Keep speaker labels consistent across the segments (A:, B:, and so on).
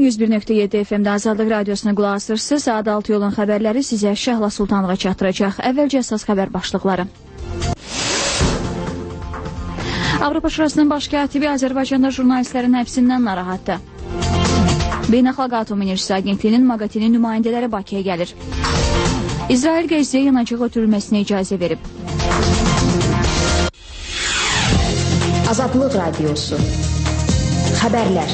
A: 101.7 FM-də Azadlıq Radiosuna qulaq asırsınız. Saat 6 yolun xəbərləri sizə Şəhla Sultanova çatdıracaq. Əvvəlcə əsas xəbər başlıqları. Avropa Şurasının baş katibi Azərbaycanda jurnalistlərin həbsindən narahatdır. Beynəlxalq Atom Enerjisi Agentliyinin Magatinin nümayəndələri Bakıya gəlir. İsrail Qəzziyə yanacaq ötürülməsinə icazə verib.
B: Azadlıq Radiosu Xəbərlər.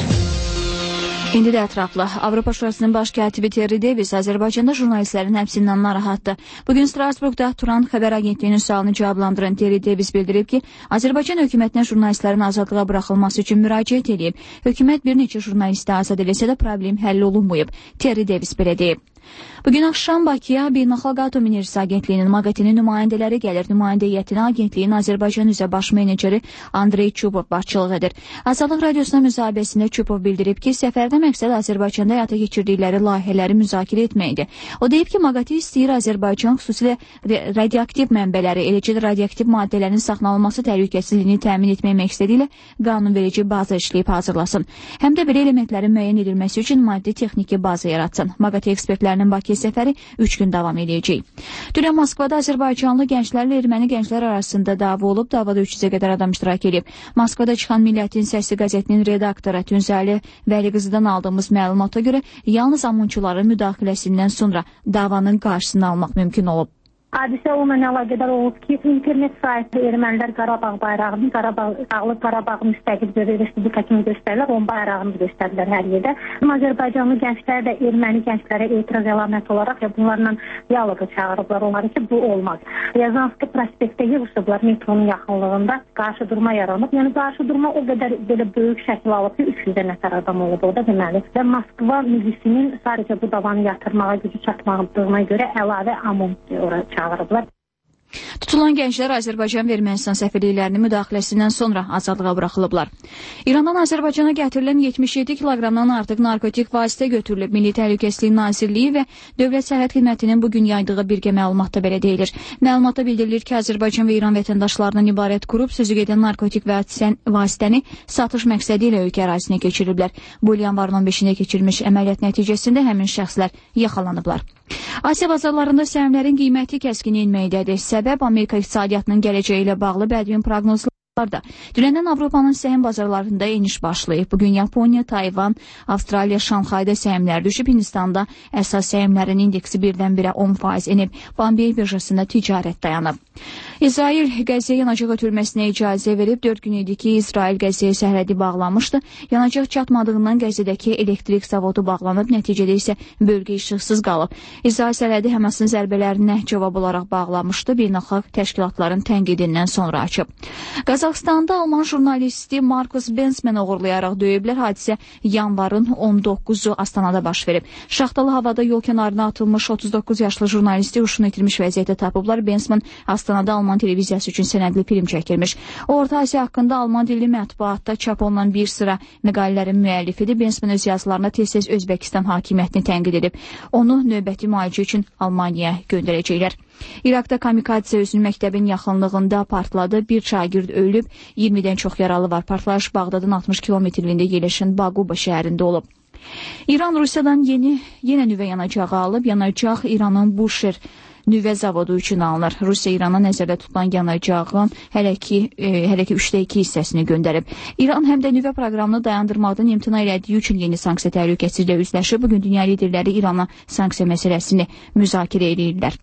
A: İndi də ətraflı. Avropa Şurasının baş katibi Terry Davis Azərbaycanda jurnalistlərin həbsindən narahatdır. Bugün Strasburqda Turan xəbər agentliyinin sualını cavablandıran Terry Davis bildirib ki, Azərbaycan hökumətinə jurnalistlərin azadlığa buraxılması üçün müraciət edib. Hökumət bir neçə jurnalisti azad eləsə də problem həll olunmayıb. Terry Davis belə deyib. Bugün axşam Bakıya Beynəlxalq Atom Enerjisi Agentliyinin Magatinin nümayəndələri gəlir. Nümayəndə heyətinə agentliyin Azərbaycan üzrə baş meneceri Andrey Çupov başçılıq edir. Azadlıq Radiosuna müsahibəsində Çupov bildirib ki, səfərdə məqsəd Azərbaycanda həyata keçirdikləri layihələri müzakirə etməkdir. O deyib ki, Magati istəyir Azərbaycan xüsusilə radioaktiv mənbələri, eləcə də radioaktiv maddələrin saxlanılması təhlükəsizliyini təmin etmək məqsədi ilə qanunverici baza işləyib hazırlasın. Həm də belə elementlərin müəyyən edilməsi üçün maddi texniki baza yaratsın. Magati ekspertlərinin Bakıya səfəri 3 gün davam edəcək. Dünən Moskvada Azərbaycanlı gənclərlə erməni gənclər arasında dava olub. Davada 300-ə qədər adam iştirak edib. Moskvada çıxan Millətin Səsi qəzetinin redaktoru Tünzəli Vəliqızıdan aldığımız məlumata görə yalnız amunçuların müdaxiləsindən sonra davanın qarşısını almaq mümkün olub.
C: Hadisə onunla əlaqədar olub ki, internet saytı ermənilər Qarabağ bayrağını, Qarabağ müstəqil bir respublika kimi göstərirlər, onun bayrağını göstərdilər hər yerdə. Azərbaycanlı gənclər də erməni gənclərə etiraz əlaməti olaraq bunlarla diyaloqa çağırıblar onları ki, bu olmaz. Yazanski prospektdə yığışıblar metronun yaxınlığında qarşı durma yaranıb. Yəni qarşı durma o qədər belə böyük şəkil alıb ki, 300-ə nəfər adam olub orada deməli. Və Moskva milisinin sadəcə bu davanı yatırmağa gücü çatmadığına görə əlavə amon oraya çağırıblar.
A: Tutulan gənclər Azərbaycan və Ermənistan səfirliklərinin müdaxiləsindən sonra azadlığa buraxılıblar. İrandan Azərbaycana gətirilən 77 kiloqramdan artıq narkotik vasitə götürülüb. Milli Təhlükəsizlik Nazirliyi və Dövlət Sərhəd Xidmətinin bugün yaydığı birgə məlumatda belə deyilir. Məlumatda bildirilir ki, Azərbaycan və İran vətəndaşlarından ibarət qrup sözü gedən narkotik vasitəni satış məqsədi ilə ölkə ərazisinə keçiriblər. Bu il yanvarın 15-də keçirilmiş əməliyyat nəticəsində həmin şəxslər yaxalanıblar. Asiya bazarlarında səhmlərin qiyməti kəskin enməkdədir. Səbəb Amerika iqtisadiyyatının gələcəyi ilə bağlı bədbin proqnozlar. Dünəndən Avropanın səhəm bazarlarında eniş başlayıb. Bugün Yaponiya, Tayvan, Avstraliya, Şanxayda səhmlər düşüb. Hindistanda əsas səhmlərin indeksi birdən-birə 10% enib. Bombey birjasında ticarət dayanıb. İsrail Qəzziyə yanacaq ötürülməsinə icazə verib. 4 gün idi ki, İsrail Qəzziyə sərhədi bağlanmışdı. Yanacaq çatmadığından Qəzzədəki elektrik zavodu bağlanıb. Nəticədə isə bölgə işıqsız qalıb. İsrail sərhədi Həmasın zərbələrinə cavab olaraq bağlanmışdı. Beynəlxalq təşkilatların tənqidindən sonra açıb. Qazaxstanda Alman jurnalisti Markus Bensmen oğurlayaraq döyüblər. Hadisə yanvarın 19-u Astanada baş verib. Şaxtalı havada yol kənarına atılmış 39 yaşlı jurnalisti huşunu itirmiş vəziyyətdə tapıblar. Bensmen Astanada Alman televiziyası üçün sənədli film çəkilmiş. O, Orta Asiya haqqında Alman dilli mətbuatda çap olunan bir sıra məqalələrin müəllifidir. Bensmen öz yazılarına tez-tez Özbəkistan hakimiyyətini tənqid edib. Onu növbəti müalicə üçün Almaniyaya göndərəcəklər. İraqda kamikadze özünün məktəbin yaxınlığında partladı. Bir şagird ölüb, 20-dən çox yaralı var. Partlayış Bağdadın 60 kilometrliyində yerləşən Baquba şəhərində olub. İran Rusiyadan yenə nüvə yanacağı alıb. Yanacaq İranın Bushehr nüvə zavodu üçün alınır. Rusiya İrana nəzərdə tutulan yanacağın hələ ki 3/2 hissəsini göndərib. İran həm də nüvə proqramını dayandırmaqdan imtina elədiyi üçün yeni sanksiya təhlükəsizlə üzləşib. Bugün dünya liderləri İrana sanksiya məsələsini müzakirə edirlər.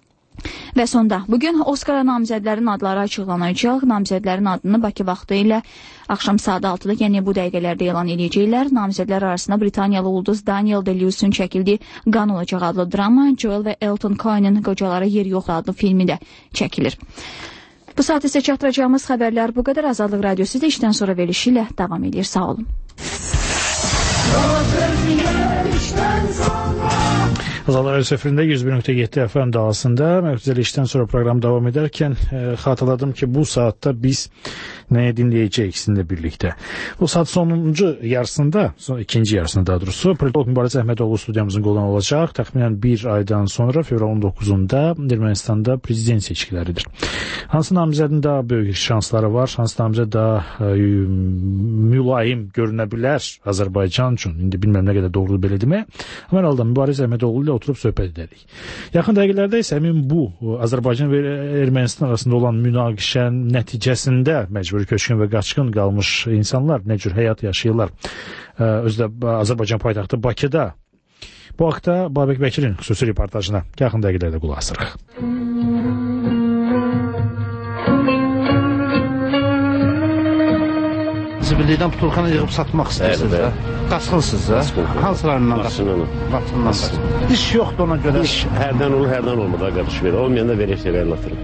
A: Və sonda, bugün Oskara namizədlərin adları açıqlanacaq. Namizədlərin adını Bakı vaxtı ilə axşam saat 6-da, yəni bu dəqiqələrdə elan edəcəklər. Namizədlər arasında Britaniyalı ulduz Daniel Day-Lewis'un çəkildiyi Qan olacaq adlı drama, Joel və Elton Cohen'in Qocalara yer yox adlı filmi də çəkilir. Bu saat isə çatdıracağımız xəbərlər bu qədər. Azadlıq Radiosu da işdən sonra verilişi ilə davam edir. Sağ olun.
D: Azadlıq Radiosu efirində 101.7 FM dalğasında mövcudəli işdən sonra proqram davam edərkən xatırladım ki, bu saatda biz Nəyə dinləyəcək ikisində birlikdə. O saat sonuncu yarısında, ikinci yarısında daha doğrusu, politolog Mübariz Əhmədoğlu studiyamızın qolundan olacaq. Təxminən bir aydan sonra, fevral 19-unda Ermənistanda prezident seçkiləridir. Hansı namizədin daha böyük şansları var, hansı namizəd daha mülayim görünə bilər Azərbaycan üçün. İndi bilməm nə qədər doğrudur belə demək. Amma herhalde Mübariz Əhmədoğlu ilə oturub söhbət edərik. Yaxın dəqiqələrdə isə həmin bu Azərbaycan və Ermənistan arasında olan münaqişənin nəticəsində məcburi köçkün və qaçqın qalmış insanlar nə cür həyat yaşayırlar. Özdə Azərbaycan paytaxtı Bakıda. Bu haqda Babək Bəkirin xüsusi reportajına yaxın dəqiqələrdə qulaq asırıq.
E: Zibillikdən butulkanı yığıb satmaq istəyirsiniz də? Qaçqınsınız da? Hansılarından qaçqınsınız? İş yoxdur ona görə.
F: İş hərdən olur, hərdən olmadı. Qardaş verir. Olmayanda verək şeylər anlatırım.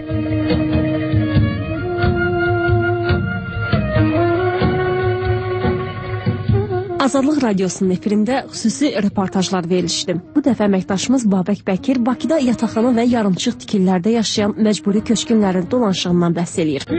G: Azadlıq Radiosunun efirində xüsusi reportajlar verilişdi. Bu dəfə əməkdaşımız Babək Bəkir Bakıda yataqxana və yarımçıq tikillərdə yaşayan məcburi köçkünlərin dolanışığından bəhs eləyir.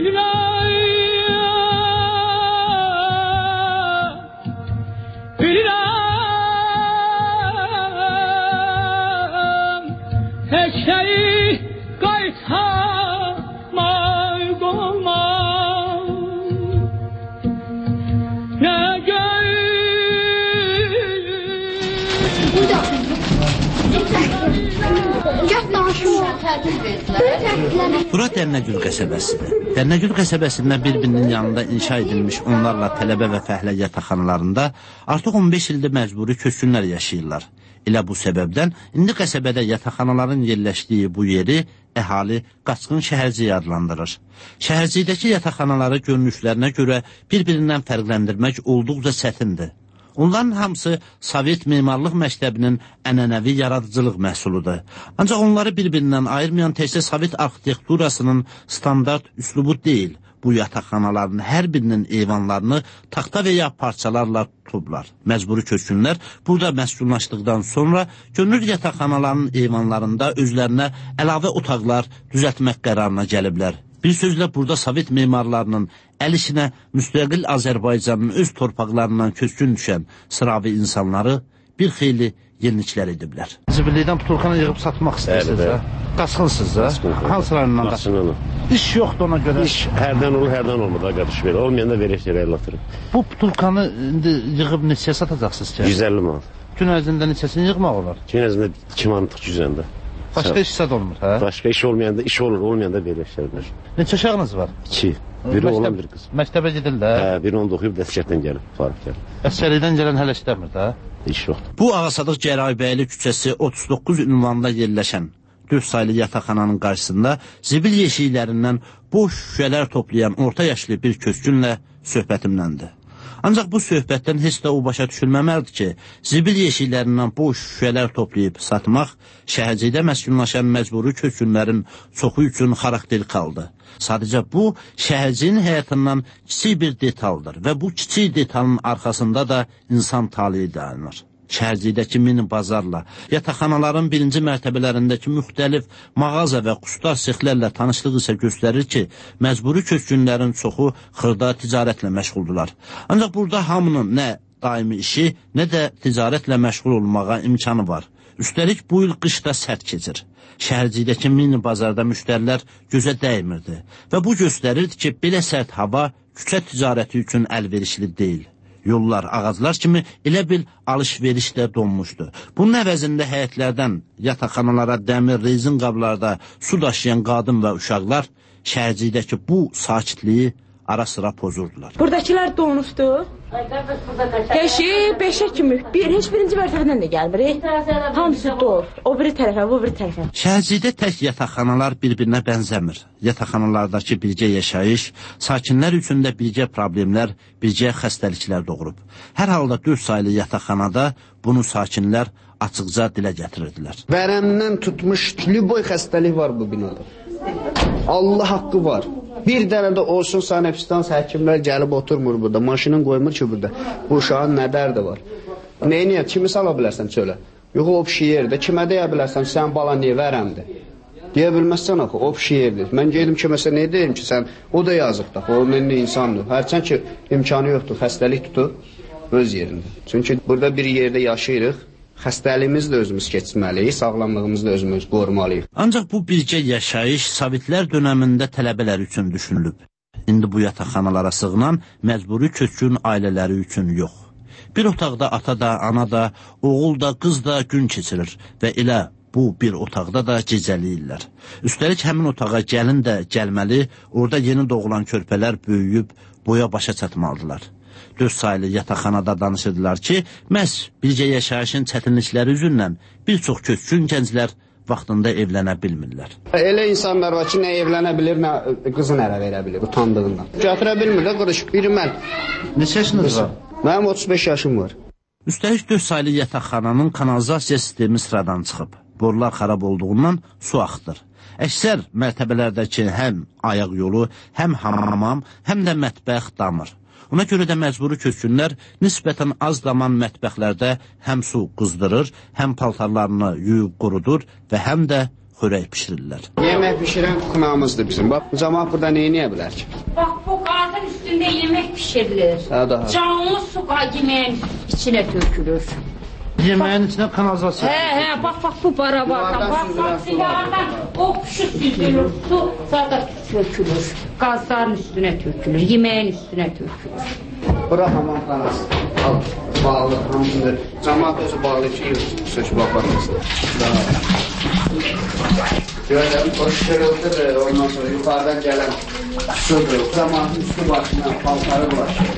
E: Bura Dərnəgül qəsəbəsidir. Dərnəgül qəsəbəsində bir-birinin yanında inşa edilmiş onlarla tələbə və fəhlə yataqxanalarında artıq 15 ildir məcburi köçkünlər yaşayırlar. Elə bu səbəbdən indi qəsəbədə yataqxanaların yerləşdiyi bu yeri əhali qaçqın şəhərciyi adlandırır. Şəhərciyidəki yataqxanaları görünüşlərinə görə bir-birindən fərqləndirmək olduqca çətindir. Onların hamısı Sovet Memarlıq Məktəbinin ənənəvi yaradıcılıq məhsuludur. Ancaq onları bir-birindən ayırmayan təkcə Sovet arxitekturasının standart üslubu deyil. Bu yataqxanaların hər birinin eyvanlarını taxta və ya parçalarla tutublar. Məcburi köçkünlər burada məskunlaşdıqdan sonra könül yataqxanalarının eyvanlarında özlərinə əlavə otaqlar düzəltmək qərarına gəliblər. Bir sözlə burada Sovet memarlarının əl işinə müstəqil Azərbaycanın öz torpaqlarından köçkün düşən sıravi insanları bir xeyli yeniliklər ediblər. Zibillikdən butulkanı yığıb satmaq istəyirsiniz də? Qaçqınsınız da? Hansılarından qaçqınsınız? İş yoxdur ona görə.
F: İş hərdən olur, hərdən olmadı. Qardaş verir. Olmayanda verək şeylər anlatırım.
E: Bu butulkanı indi yığıb neçəyə satacaqsınız ki?
F: 150 manat.
E: Gün ərzində neçəsini yığmaq olar?
F: Gün ərzində 2 manatlıq cüzəndə.
E: Başqa iş zad olmur, hə?
F: Başqa iş olmayanda iş olur, olmayanda verək şeylər.
E: Neçə uşağınız var?
F: 2. Biri oğlan, bir qız.
E: Məktəbə gedirlər?
F: Hə, biri onu da oxuyub, dəstəkdən gəlib, Farıq gəlib.
E: Əsgərlikdən gələn hələ işləmir də?
F: İş yoxdur.
E: Bu Ağasadıq Cərayibəyli küçəsi 39 ünvanında yerləşən 4 saylı yataqxananın qarşısında zibil yeşiklərindən boş şüşələr toplayan orta yaşlı bir köçkünlə söhbətimləndir. Ancaq bu söhbətdən heç də o başa düşülməməlidir ki, zibil yeşiklərindən boş şüşələr toplayıb satmaq şəhərcikdə məskunlaşan məcburi köçkünlərin çoxu üçün xarakterik haldır. Sadəcə bu, şəhərciyin həyatından kiçik bir detaldır və bu kiçik detalın arxasında da insan taliyi dayanır. Şəhərcikdəki mini bazarla, yataqxanaların birinci mərtəbələrindəki müxtəlif mağaza və qustar sexlərlə tanışlıq isə göstərir ki, məcburi köçkünlərin çoxu xırda ticarətlə məşğuldular. Ancaq burada hamının nə daimi işi, nə də ticarətlə məşğul olmağa imkanı var. Üstəlik bu il qışda sərt keçir. Şəhərcikdəki mini bazarda müştərilər gözə dəymirdi və bu göstərirdi ki, belə sərt hava küçə ticarəti üçün əlverişli deyil. Yollar, ağaclar kimi elə bil alış-veriş də donmuşdu. Bunun əvəzində həyətlərdən yataqxanalara dəmir, rezin qablarda su daşıyan qadın və uşaqlar şəhərcikdəki bu sakitliyi ara sıra pozurdular.
H: Buradakilər donubdur. Heşi 5'e kimi. Heç birinci mərtəbədən də gəlmir. Hamısı dol. O biri tərəfə, bu biri tərəfə.
E: Şəhərcikdə tək yataqxanalar bir-birinə bənzəmir. Yataqxanalardakı birgə yaşayış, sakinlər üçün də birgə problemlər, birgə xəstəliklər doğurub. Hər halda 4 saylı yataqxanada bunu sakinlər açıqca dilə gətirirdilər.
I: Vərəmdən tutmuş lüboy xəstəlik var bu binada. Allah haqqı var. Bir dənə də olsun sanepistans həkimlər gəlib oturmur burada. Maşının qoymur ki burada. Bu uşağın nə dərdi var? Neyniyə? Kimi sala bilərsən çölə? Yox o pişi yerdə. Kimə deyə bilərsən sən bala niyə vərəmdir? Deyə bilməzsən axı, o pişik yerdir. Mən gedim ki, məsələn, nə deyim ki, sən, o da yazıqdır, o mənlə insandır. Hərçən ki, imkanı yoxdur, xəstəlik tutub öz yerində. Çünki burada bir yerdə yaşayırıq, xəstəliyimizi də özümüz keçməliyik, sağlamlığımızı da özümüz qorumalıyıq.
E: Ancaq bu bircə yaşayış Sovetlər dönəmində tələbələr üçün düşünülüb. İndi bu yataqxanalara sığınan məcburi köçkün ailələri üçün yox. Bir otaqda ata da, ana da, oğul da, qız da gün keçirir və elə bu bir otaqda da gecəliyirlər. Üstəlik həmin otağa gəlin də gəlməli, orada yeni doğulan körpələr böyüyüb boya başa çatmalıdırlar. 4 saylı yataqxanada danışırdılar ki, məhz bircə yaşayışın çətinlikləri üzündən bir çox köçkün gənclər vaxtında evlənə bilmirlər.
I: Elə insanlar var ki, nə evlənə bilir, nə qızın ərə verə bilir, utandığından. Gətirə bilmir də, qırış, biri mən.
E: Neçə yaşınız var?
I: Mənim 35 yaşım var.
E: Üstəlik 4 saylı yataqxananın kanalizasiya sistemi sıradan çıxıb. Borular xarab olduğundan su axıdır. Əksər mərtəbələrdəki həm ayaq yolu, həm hamam, həm də mətbəx damır. Ona görə də məcburi köçkünlər nisbətən az daman mətbəxlərdə həm su qızdırır, həm paltarlarını yuyub qurudur və həm də xörək pişirirlər.
I: Yemək pişirən qınamızdır bizim. Bax, cəmaat burada neyə bilər ki?
J: Bax, bu qazın üstündə yemək pişirilir. Canlı su yeməyin içinə tökülür.
E: Yeməyin içinə kanalizasiya.
J: Hə, bax, bu barabardan. Bax, silahdan o pişik süzülür, su zaten tökülür. Qazların üstünə tökülür, yeməyin üstünə tökülür.
I: Bura hamam kanası. Bağlı, hamısında. Cəmaat özü bağlı ki, söz baxarmısın. Görürəm, o şişirildir, ondan sonra yuxarıdan gələn sudur. Cəmaatın üstü başına, paltarı başına.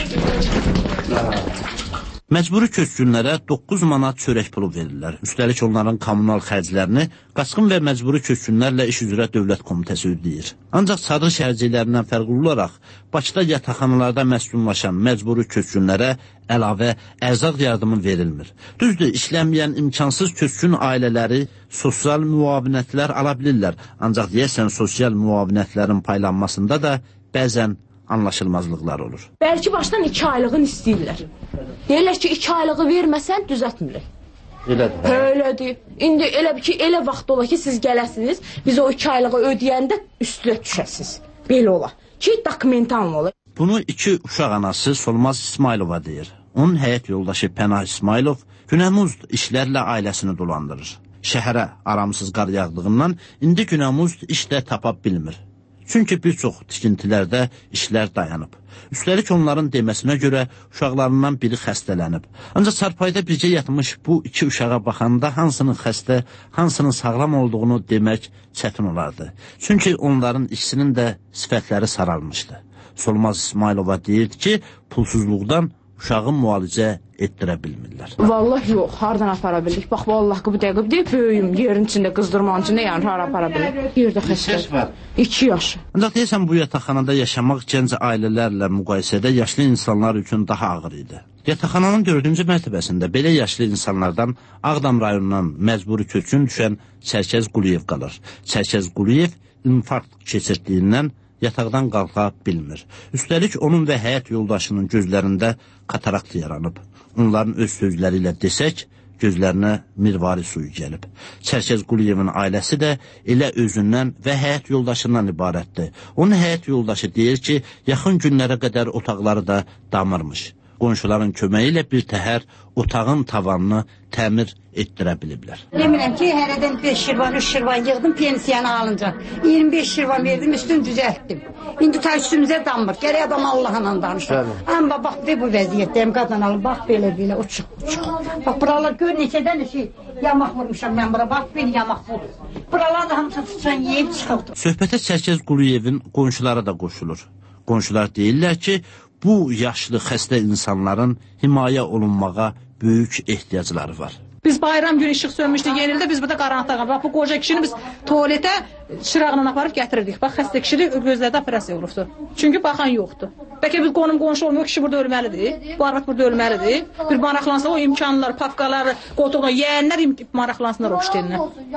E: Məcburi köçkünlərə 9 manat çörək pulu verirlər. Üstəlik onların kommunal xərclərini qaçqın və məcburi köçkünlərlə iş üzrə dövlət komitəsi ödəyir. Ancaq çadır şəhərciklərindən fərqli olaraq Bakıda yataqxanalarda məskunlaşan məcburi köçkünlərə əlavə ərzaq yardımı verilmir. Düzdür, işlənməyən imkansız köçkün ailələri sosial müavinətlər ala bilirlər. Ancaq deyəsən sosial müavinətlərin paylanmasında da bəzən anlaşılmazlıqlar olur.
H: Bəlkə başdan 2 aylığını istəyirlər. Deyirlər ki, 2 aylığı verməsən düzəltmirik.
E: Elədir.
H: Elədir. İndi elə ki, elə vaxt ola ki, siz gələsiniz, biz o 2 aylığı ödəyəndə üstünə düşəsiniz. Belə ola. Ki, dokumentan ola.
E: Bunu 2 uşaq anası Solmaz İsmailova deyir. Onun həyat yoldaşı Pənah İsmailov günəmuzd işlərlə ailəsini dolandırır. Şəhərə aramsız qar yağdığından indi günəmuzd iş də tapa bilmir. Çünki bir çox tikintilərdə işlər dayanıb. Üstəlik onların deməsinə görə uşaqlarından biri xəstələnib. Ancaq çarpayda bircə yatmış bu 2 uşağa baxanda hansının xəstə, hansının sağlam olduğunu demək çətin olardı. Çünki onların ikisinin də sifətləri saralmışdı. Solmaz İsmailova deyirdi ki, pulsuzluqdan uşağın müalicə etdirə bilmirlər.
H: Vallahi yox, hardan apara bildik? Bax, vallahi bu dəqiq deyib, böyüyüm, yerin içində, qızdırmanın içində, yəni hara apara bildik? Yerdə xəstə. 2 yaş.
E: Ancaq deyəsən, bu yataqxanada yaşamaq gənc ailələrlə müqayisədə yaşlı insanlar üçün daha ağır idi. Yataqxananın 4-cü mərtəbəsində belə yaşlı insanlardan Ağdam rayonundan məcburi köçkün düşən Çərkəz Quliyev qalır. Çərkəz Quliyev infarkt keçirdiyindən yataqdan qalxa bilmir. Üstəlik onun və həyat yoldaşının gözlərində katarakt yaranıb. Onların öz sözləri ilə desək, gözlərinə mirvari suyu gəlib. Çərkəz Quliyevin ailəsi də elə özündən və həyat yoldaşından ibarətdir. Onun həyat yoldaşı deyir ki, yaxın günlərə qədər otaqları da damırmış. Qonşuların köməyi ilə bir təhər otağın tavanını təmir etdirə biliblər.
K: Demirəm ki, hərədən 5 şirvan, 3 şirvan yığdım pensiyanı alınca. 25 şirvan verdim, üstünü düzəltdim. İndi ta üstümüzə damır. Gərək adam Allah'la danışır. Amma bax, bu vəziyyətdəyim, qadın alın, bax, belə, uçuq. Bax, buralar gör, neçədən yamaq vurmuşam mən bura, bax, bir yamaq vurur. Buralar da hamısı tutsan yeyib çıxıldı.
E: Söhbətə Çərkəz Quliyevin qonşuları da qoşulur. Qonşular deyirlər ki, bu yaşlı xəstə insanların himayə olunmağa böyük ehtiyacları var.
L: Biz bayram günü işıq sönmüşdü yenildə, biz burada qaranlıqda qalıb. Bax, bu qoca kişini biz tualetə çırağla aparıb gətirirdik. Bax, xəstə kişini gözlərdə operasiya olubdur. Çünki baxan yoxdur. Bəlkə biz qonum-qonşu olmuyor, kişi burada ölməlidir. Bu arvad burada ölməlidir. Bir maraqlansın, o imkanlar, papqaları, qotuqlar, yəyənlər maraqlansınlar o işlərinə.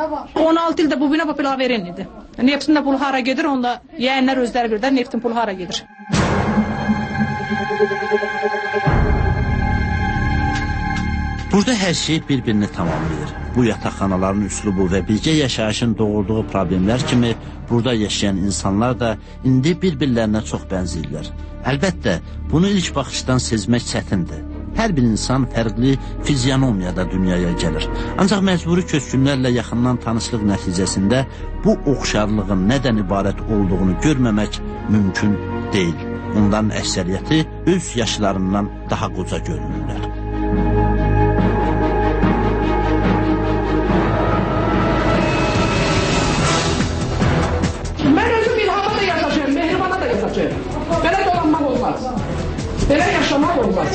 L: 16 ildə bu bina popülar verin idi. Neftin də pulu hara gedir, onda yəyənlər özləri bilirlər, neftin pulu hara gedir.
E: Burada hər şey bir-birini tamamlayır. Bu yataqxanaların üslubu və birgə yaşayışın doğurduğu problemlər kimi burada yaşayan insanlar da indi bir-birlərinə çox bənzəyirlər. Əlbəttə, bunu ilk baxışdan sezmək çətindir. Hər bir insan fərqli fizionomiyada dünyaya gəlir. Ancaq məcburi köçkünlərlə yaxından tanışlıq nəticəsində bu oxşarlığın nədən ibarət olduğunu görməmək mümkün deyil. Onların əksəriyyəti öz yaşlarından daha qoca görünürlər.
M: Mən özüm İlhama da yazacağım, Mehribana da yazacağım. Belə dolanmaq olmaz. Belə yaşamaq olmaz.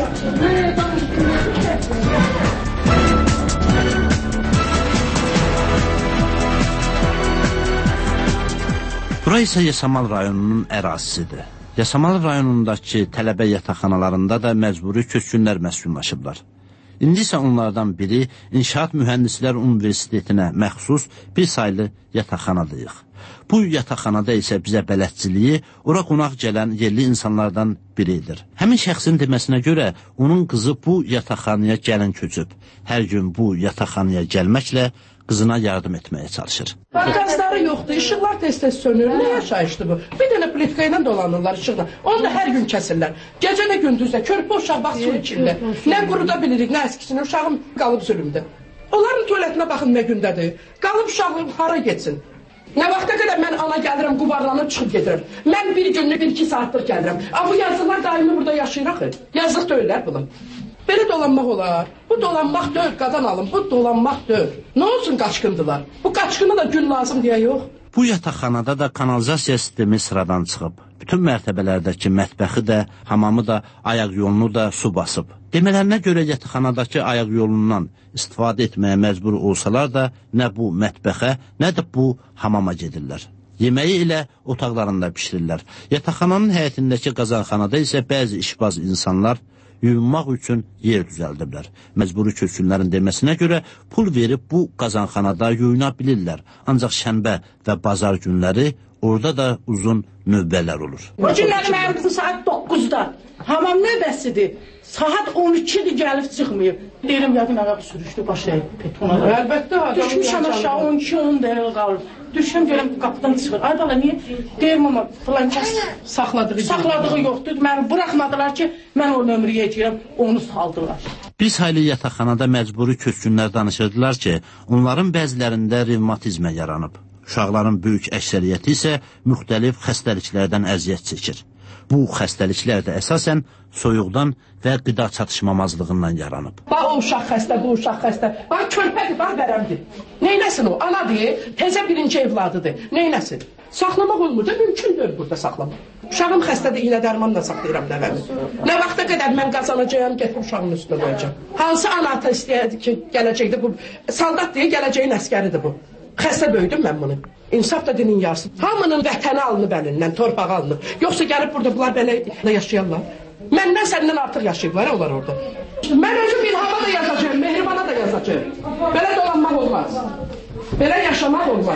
E: Bura isə Yasamal rayonunun ərazisidir. Yasamal rayonundakı tələbə yataqxanalarında da məcburi köçkünlər məskunlaşıblar. İndi isə onlardan biri İnşaat Mühəndislər Universitetinə məxsus bir saylı yataqxanadayıq. Bu yataqxanada isə bizə bələdçiliyi ora qonaq gələn yerli insanlardan biridir. Həmin şəxsin deməsinə görə onun qızı bu yataqxanaya gəlin köçüb. Hər gün bu yataqxanaya gəlməklə qızına yardım etməyə çalışır.
M: Qazları yoxdur, işıqlar tez-tez sönür. Nə yaşayışdır bu? Bir dənə plitka ilə dolanırlar işıqla. Onu da hər gün kəsirlər. Gecə nə gündüz də körpə uşaq bax su içində. Nə quruda bilirik, nə əskisini, uşağım qalıb zülümdə. Onların tualetinə baxın nə gündədir. Qalıb uşağım hara getsin. Nə vaxta qədər mən ana gəlirəm, quvarlanıb çıxıb gedirəm. Mən bir günlük 1-2 saatlıq gəlirəm. Bu yazılar daimi burada yaşayır axı. Yazıq deyirlər bunu. Belə dolanmaq olar. Bu dolanmaq deyil, qadan alın. Bu dolanmaq deyil. Nə olsun qaçqındılar? Bu qaçqına da gün lazım deyə yox.
E: Bu yataqxanada da kanalizasiya sistemi sıradan çıxıb. Bütün mərtəbələrdəki mətbəxi də, hamamı da, ayaq yolunu da su basıb. Demələrinə görə yataqxanadakı ayaq yolundan istifadə etməyə məcbur olsalar da nə bu mətbəxə, nə də bu hamama gedirlər. Yeməyi ilə otaqlarında pişirirlər. Yataqxananın həyətindəki qazanxanada isə bəzi işbaz insanlar yuyunmaq üçün yer düzəldiblər. Məcburi köçkünlərin deməsinə görə pul verib bu qazanxanada yuyuna bilirlər. Ancaq şənbə və bazar günləri orada da uzun növbələr olur.
M: Bu günləri mənim qızım saat 9-da. Hamam növbəsidir. Saat 12-dir gəlib çıxmayıb. Deyirəm yadım ayaq sürüşdü, başlayıb betona. Əlbəttə. Düşmüşəm aşağı 12-10 dəqiqə qalır. Düşüm gələm qapıdan çıxır. Ay bala niyə? Deyirəm amma filan kəs saxladığı yoxdur. Məni buraxmadılar ki, mən o nömrəyə edirəm, onu saldılar.
E: Bir saylı yataqxanada məcburi köçkünlər danışırdılar ki, onların bəzilərində revmatizmə yaranıb. Uşaqların böyük əksəriyyəti isə müxtəlif xəstəliklərdən əziyyət çəkir. Bu xəstəliklər də əsasən soyuqdan və qida çatışmamazlığından yaranıb.
M: Bax o uşaq xəstə, bu uşaq xəstə. Bax körpədir, bax vərəmdir. Neynəsin o? Anadır, təzə birinci evladıdır. Neynəsin? Saxlamaq olmur da, mümkün deyil burada saxlamaq. Uşağım xəstədir, iynə dərmanla saxlayıram nəvəmi. Nə vaxta qədər mən qazanacağım, getib uşağın üstünə qoyacağım. Hansı ana ata istəyərdi ki, gələcəkdə bu, saldat deyə gələcəyin əskəridir bu. Xəstə böyüdüm mən bunu. İnsaf da dinin yarısı. Hamının vətəni alınıb əlindən, torpağı alınıb. Yoxsa gəlib burada bunlar belə yaşayarlar. Məndən səndən artıq yaşayıblar onlar orada. Mən özüm İlhama da yazacağım, Mehribana da yazacağım. Belə dolanmaq olmaz. Belə yaşamaq olmaz.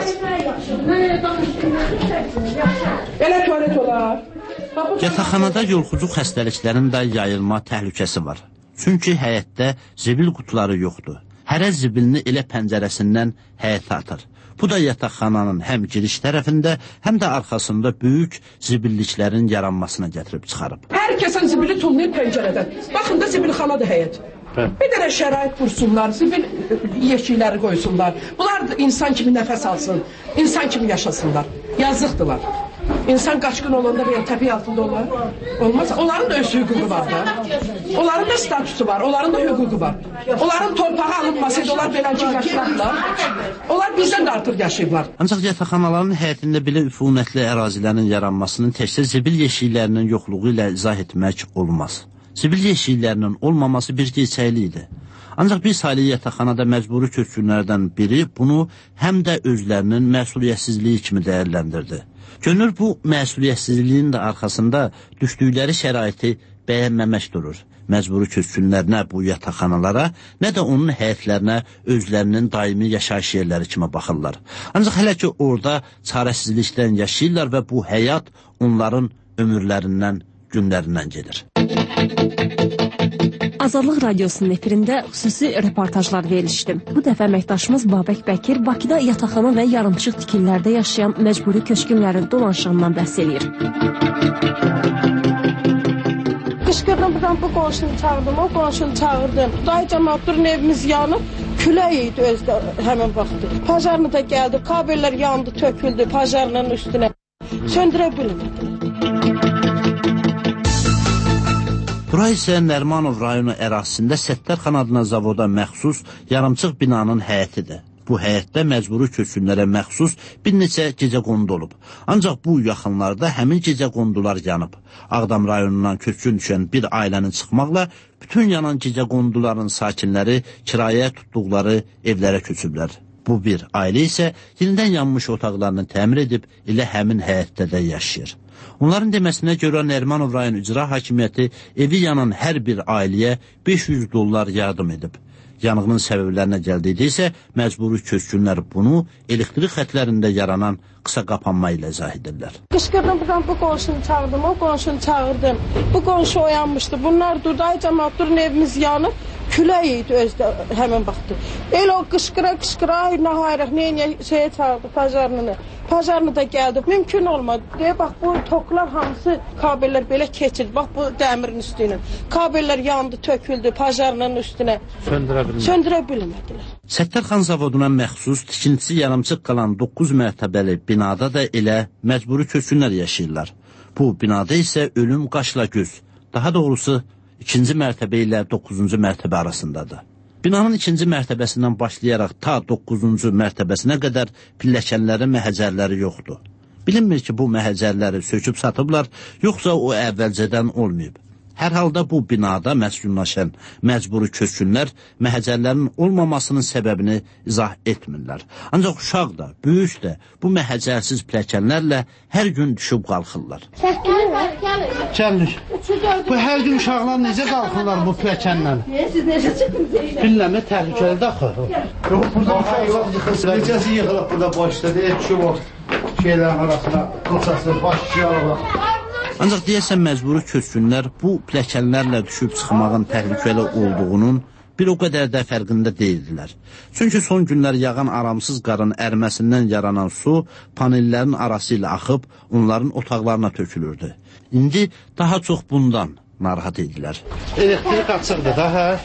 M: Elə tualet olar.
E: Yataqxanada yolxucu xəstəliklərin də yayılma təhlükəsi var. Çünki həyətdə zibil qutuları yoxdur. Hərə zibilini elə pəncərəsindən həyətə atar. Bu da yataqxananın həm giriş tərəfində, həm də arxasında böyük zibilliklərin yaranmasına gətirib çıxarıb.
M: Hər kəsən zibili tullayıb pəncərədən. Baxın da zibilxanadır həyət. Bir dənə şərait qursunlar, zibil yeşikləri qoysunlar. Bunlar da insan kimi nəfəs alsın, insan kimi yaşasınlar. Yazıqdılar. İnsan qaçqın olanda belə təbii altında olar. Olmaz. Onların da öz hüququ var da. Onların da statusu var, onların da hüququ var. Onların torpağı alınmasaydı, onlar beləcə yaşlardılar. Onlar bizdən də artıq yaşayıblar.
E: Ancaq yataqxanaların həyətində belə üfunətli ərazilərin yaranmasının təkcə zibil yeşiklərinin yoxluğu ilə izah etmək olmaz. Zibil yeşiklərinin olmaması bir gerçəklikdir. Ancaq bir saylı yataqxanada məcburi köçkünlərdən biri bunu həm də özlərinin məsuliyyətsizliyi kimi dəyərləndirdi. Görünür, bu məsuliyyətsizliyin də arxasında düşdükləri şəraiti bəyənməmək durur. Məcburi köçkünlər nə bu yataqxanalara, nə də onun həyətlərinə özlərinin daimi yaşayış yerləri kimi baxırlar. Ancaq hələ ki orada çarəsizlikdən yaşayırlar və bu həyat onların ömürlərindən, günlərindən gedir.
G: Azadlıq Radiosunun efirində xüsusi reportajlar verilişdim. Bu dəfə əməkdaşımız Babək Bəkir Bakıda yataqxana və yarımçıq tikillərdə yaşayan məcburi köçkünlərin dolanışından bəhs edir.
M: Qışqırdım, buradan bu qonşunu çağırdım, o qonşunu çağırdım. Dayı cəmaat durun, evimiz yanıb. Külək idi özdə həmin vaxtı. Pajarını da gəldi, kabellər yandı, töküldü pajarının üstünə. Söndürə bilmədi.
E: Bura isə Nərmanov rayonu ərazisində Səttərxan adına zavoda məxsus yarımçıq binanın həyətidir. Bu həyətdə məcburi köçkünlərə məxsus bir neçə gecəqondu olub. Ancaq bu yaxınlarda həmin gecəqondular yanıb. Ağdam rayonundan köçkün düşən bir ailənin çıxmaqla bütün yanan gecəqonduların sakinləri kirayəyə tutduqları evlərə köçüblər. Bu bir ailə isə yenidən yanmış otaqlarını təmir edib elə həmin həyətdə də yaşayır. Onların deməsinə görə Nərmanov rayon icra hakimiyyəti evi yanan hər bir ailəyə $500 yardım edib. Yanğının səbəblərinə gəldikdə isə məcburi köçkünlər bunu elektrik xətlərində yaranan qısa qapanma ilə izah edirlər.
M: Qışqırdım, buradan bu qonşunu çağırdım, o qonşunu çağırdım. Bu qonşu oyanmışdı. Bunlar dudayı cəmaat durun, evimiz yanıb. Külək idi özdə həmin vaxtı. El o qışqıra, nəhayərək, şeyə çağırdı, pajarını da gəldi. Mümkün olmadı. Bax, bu toklar hamısı kabellər belə keçirdi. Bax, bu dəmirin üstünə. Kabellər yandı, töküldü pajarının üstünə. Söndürə bilmədilər.
E: Səttərxan zavoduna məxsus tikintisi yarımçıq qalan 9 mərtəbəli binada da elə məcburi köçkünlər yaşayırlar. Bu binada isə ölüm qaşla göz, daha doğrusu 2-ci mərtəbə ilə 9-cu mərtəbə arasındadır. Binanın 2-ci mərtəbəsindən başlayaraq ta 9-cu mərtəbəsinə qədər pilləkənləri, məhəccərləri yoxdur. Bilinmir ki, bu məhəccərləri söküb satıblar, yoxsa o əvvəlcədən olmayıb. Hər halda bu binada məskunlaşan məcburi köçkünlər məhəccərlərin olmamasının səbəbini izah etmirlər. Ancaq uşaq da, böyük də bu məhəccərsiz pilləkənlərlə hər gün düşüb qalxırlar.
N: Gəlir. Bu hər gün uşaqlar necə qalxırlar bu pilləkənlərlə?
M: Siz necə çıxdınız?
N: Bilməmə təhlükəli daxı.
O: Yox, burada uşaq yoxdur. Necəsi yığılıb burada başladı, şu vaxt şeylərin arasına, qılçası, baş yağılır.
E: Ancaq deyəsən məcburi köçkünlər bu pilləkənlərlə düşüb çıxmağın təhlükəli olduğunun bir o qədər də fərqində deyildilər. Çünki son günlər yağan aramsız qarın ərməsindən yaranan su panellərin arası ilə axıb onların otaqlarına tökülürdü. İndi daha çox bundan narahat edilər.
N: Elektrik açıqdır da, hə?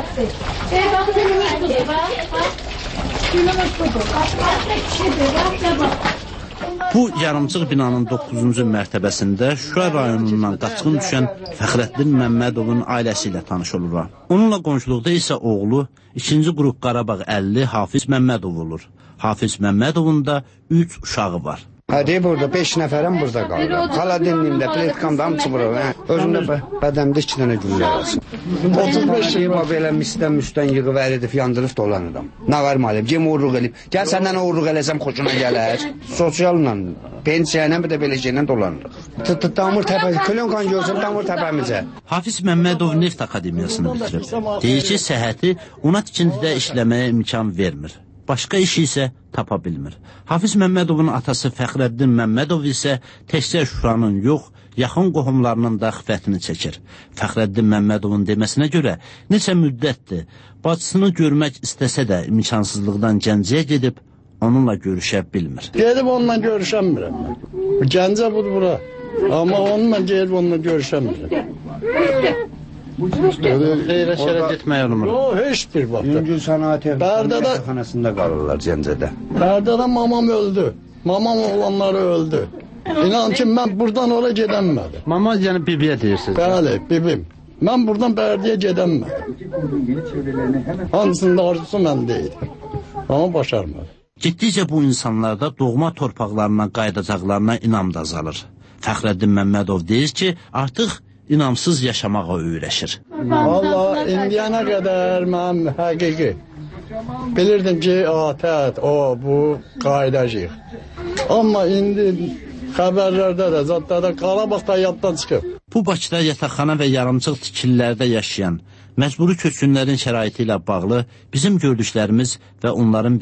E: Bu yarımçıq binanın 9-cu mərtəbəsində Şuşa rayonundan qaçqın düşən Fəxrəddin Məmmədovun ailəsi ilə tanış oluruq. Onunla qonşuluqda isə oğlu 2-ci qrup Qarabağ 50 Hafiz Məmmədov olur. Hafiz Məmmədovun da 3 uşağı var.
I: Hadi burada 5 nəfərəm burada qalır. Xala dinliyimdə, pletkamda hamısı bura. Özümdə bədəmdə 2 dənə güllə arasın. 35 yıl belə müstən yığıb əlidib, yandırıb dolanıram. Nə var malım, gem uğurluq elib. Gəl səndən uğurluq eləsəm xoşuna gələr. Sosialla, pensiyayla bir də belə şeylə dolanırıq. Damır təpəsi, klonkan görsəm damır təpəmizə.
E: Hafiz Məmmədov Neft Akademiyasını bitirib. Deyir ki, səhhəti ona tikintidə işləməyə imkan vermir. Başqa işi isə tapa bilmir. Hafiz Məmmədovun atası Fəxrəddin Məmmədov isə təkcə Şuşanın yox, yaxın qohumlarının da xiffətini çəkir. Fəxrəddin Məmmədovun deməsinə görə neçə müddətdir, bacısını görmək istəsə də imkansızlıqdan Gəncəyə gedib onunla görüşə bilmir.
N: Gedib onunla görüşəmirəm. Gəncə budur bura. Amma onunla gedib onunla görüşəmirəm.
E: Xeyrə şərə getmək olmur.
N: Yox, heç bir vaxt.
I: Yüngül sənayət yataqxanasında qalırlar Gəncədə.
N: Bərdədə mamam öldü. Mamam oğlanları öldü. İnan ki, mən buradan ora gedəmədim.
E: Mama yəni bibiyə deyirsiniz.
N: Bəli, bibim. Mən buradan Bərdiyə gedəmədim. Hansında arzusu mən deyildim. Amma başarmadım.
E: Getdikcə bu insanlarda doğma torpaqlarına qayıdacaqlarına inam da azalır. Fəxrəddin Məmmədov deyir ki, artıq inamsız yaşamağa öyrəşir.
N: Valla indiyana qədər mən həqiqi bilirdim ki, atət, bu qaydacıq. Amma indi xəbərlərdə də, zadlarda Qarabağda yaddan çıxıb.
E: Bu Bakıda yataqxana və yarımçıq tikililərdə yaşayan məcburi köçkünlərin şəraiti ilə bağlı bizim gördüklərimiz və onların bizə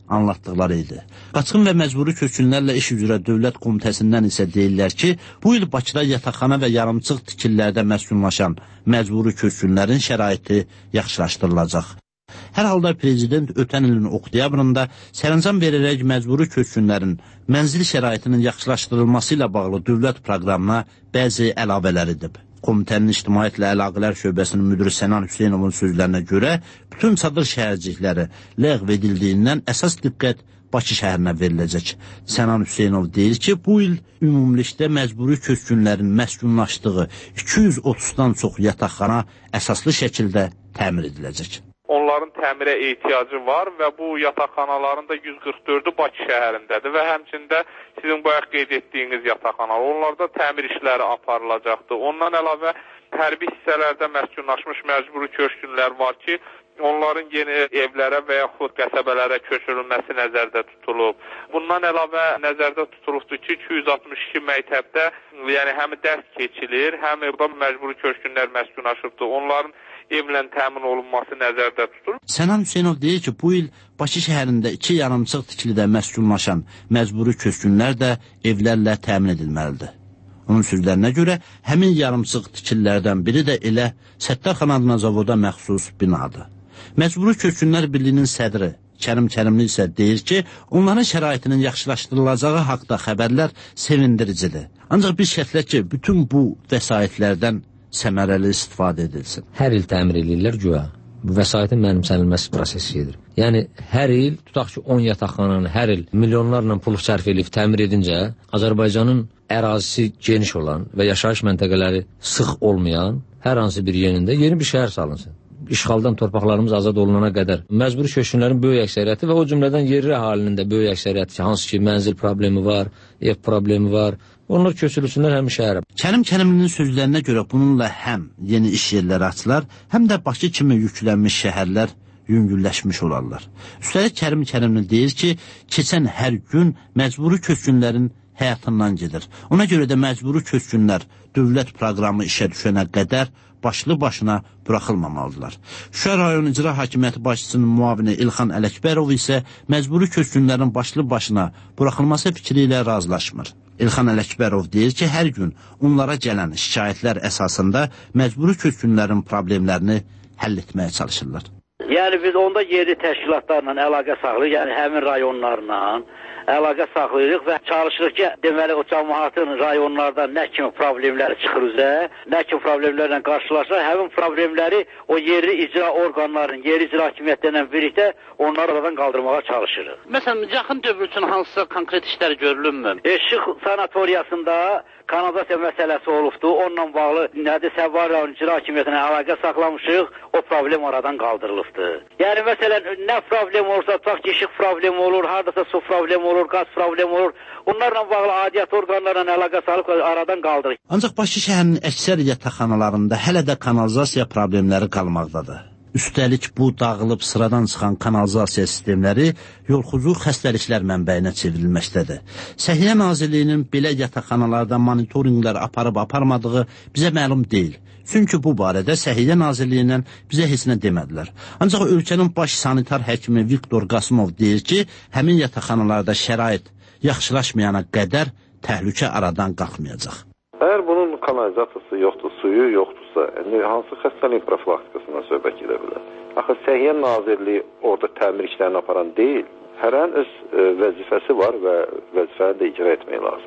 E: anlatdıqları idi. Qaçqın və məcburi köçkünlərlə iş üzrə Dövlət Komitəsindən isə deyirlər ki, bu il Bakıda yataqxana və yarımçıq tikililərdə məskunlaşan məcburi köçkünlərin şəraiti yaxşılaşdırılacaq. Hər halda Prezident ötən ilin oktyabrında sərəncam verərək məcburi köçkünlərin mənzil şəraitinin yaxşılaşdırılması ilə bağlı dövlət proqramına bəzi əlavələr edib. Komitənin İctimaiyyətlə Əlaqələr Şöbəsinin müdürü Sənan Hüseynovun sözlərinə görə bütün çadır şəhərcikləri ləğv edildiyindən əsas diqqət Bakı şəhərinə veriləcək. Sənan Hüseynov deyir ki, bu il ümumilikdə məcburi köçkünlərin məskunlaşdığı 230-dan çox yataqxana əsaslı şəkildə təmir ediləcək.
P: Onların təmirə ehtiyacı var və bu yataqxanaların da 144-ü Bakı şəhərindədir və həmçində sizin bayaq qeyd etdiyiniz yataqxanalar, onlarda təmir işləri aparılacaqdır. Ondan əlavə hərbi hissələrdə məskunlaşmış məcburi köçkünlər var ki, onların yeni evlərə və yaxud qəsəbələrə köçürülməsi nəzərdə tutulub. Bundan əlavə nəzərdə tutulubdur ki, 262 məktəbdə yəni həm dərs keçilir, həm burada məcburi köçkünlər məskunlaşıbdır. Onların evlə təmin olunması nəzərdə tutulur.
E: Sənan Hüseynov deyir ki, bu il Bakı şəhərində 2 yarımçıq tikilidə məskunlaşan məcburi köçkünlər də evlərlə təmin edilməlidir. Onun sözlərinə görə həmin yarımçıq tikililərdən biri də elə Səttarxan adına zavoda məxsus binadır. Məcburi Köçkünlər Birliyinin sədri Kərim Kərimli isə deyir ki, onların şəraitinin yaxşılaşdırılacağı haqda xəbərlər sevindiricidir. Ancaq bir şərtlə ki, bütün bu vəsaitlərdən səmərəli istifadə edilsin.
Q: Hər il təmir edirlər güya. Bu vəsaitin mənimsənilməsi prosesi gedir. Yəni, hər il, tutaq ki, 10 yataqxananı hər il milyonlarla pul sərf edib təmir edincə, Azərbaycanın ərazisi geniş olan və yaşayış məntəqələri sıx olmayan hər hansı bir yerində yeni bir şəhər salınsın. İşğaldan torpaqlarımız azad olunana qədər məcburi köçkünlərin böyük əksəriyyəti və o cümlədən yerli əhalinin də böyük əksəriyyəti ki, hansı ki, mənzil problemi var, ev problemi var, onlar köçürülsünlər həmin şəhərə.
E: Kərim Kərimlinin sözlərinə görə bununla həm yeni iş yerləri açılar, həm də Bakı kimi yüklənmiş şəhərlər yüngülləşmiş olarlar. Üstəlik Kərim Kərimli deyir ki, keçən hər gün məcburi köçkünlərin həyatından gedir. Ona görə də məcburi köçkünlər dövlət proqramı işə düşənə qədər başlı başına buraxılmamalıdırlar. Şuşa rayon icra hakimiyyəti başçısının müavini İlxan Ələkbərov isə məcburi köçkünlərin başlı başına buraxılması fikri ilə razılaşmır. İlxan Ələkbərov deyir ki, hər gün onlara gələn şikayətlər əsasında məcburi köçkünlərin problemlərini həll etməyə çalışırlar.
R: Yəni biz onda yerli təşkilatlarla əlaqə saxlayırıq, yəni həmin rayonlarla əlaqə saxlayırıq və çalışırıq ki, deməli o cəmaatın rayonlarda nə kimi problemləri çıxır üzə, nə kimi problemlərlə qarşılaşır, həmin problemləri o yerli icra orqanlarının, yerli icra hakimiyyətlərlə birlikdə onları aradan qaldırmağa çalışırıq.
S: Məsələn, yaxın dövr üçün hansısa konkret işlər görülünmü?
R: Şıx sanatoriyasında kanalizasiya məsələsi olubdur, onunla bağlı nədir, Səvvar rayon icra hakimiyyətinə əlaqə saxlamışıq, o problem aradan qaldırılıbdır. Yəni, məsələn, nə problem olursa, tutaq ki, işıq problemi olur, haradasa su problemi olur, qaz problemi olur, onlarla bağlı adiyyat orqanlarla əlaqə salıb aradan qaldırır.
E: Ancaq Bakı şəhərinin əksər yataqxanalarında hələ də kanalizasiya problemləri qalmaqdadır. Üstəlik bu dağılıb sıradan çıxan kanalizasiya sistemləri yolxucu xəstəliklər mənbəyinə çevrilməkdədir. Səhiyyə Nazirliyinin belə yataqxanalarda monitorinqlər aparıb-aparmadığı bizə məlum deyil. Çünki bu barədə Səhiyyə Nazirliyindən bizə heç nə demədilər. Ancaq ölkənin baş sanitar həkimi Viktor Qasımov deyir ki, həmin yataqxanalarda şərait yaxşılaşmayana qədər təhlükə aradan qalxmayacaq.
T: Əgər bunun kanalizasiyası yoxdur, suyu yoxdursa, hansı xəstəlik profilaktikasından söhbət gedə bilər? Axı Səhiyyə Nazirliyi orada təmir işlərini aparan deyil. Hər an öz vəzifəsi var və vəzifəni də icra etmək lazım.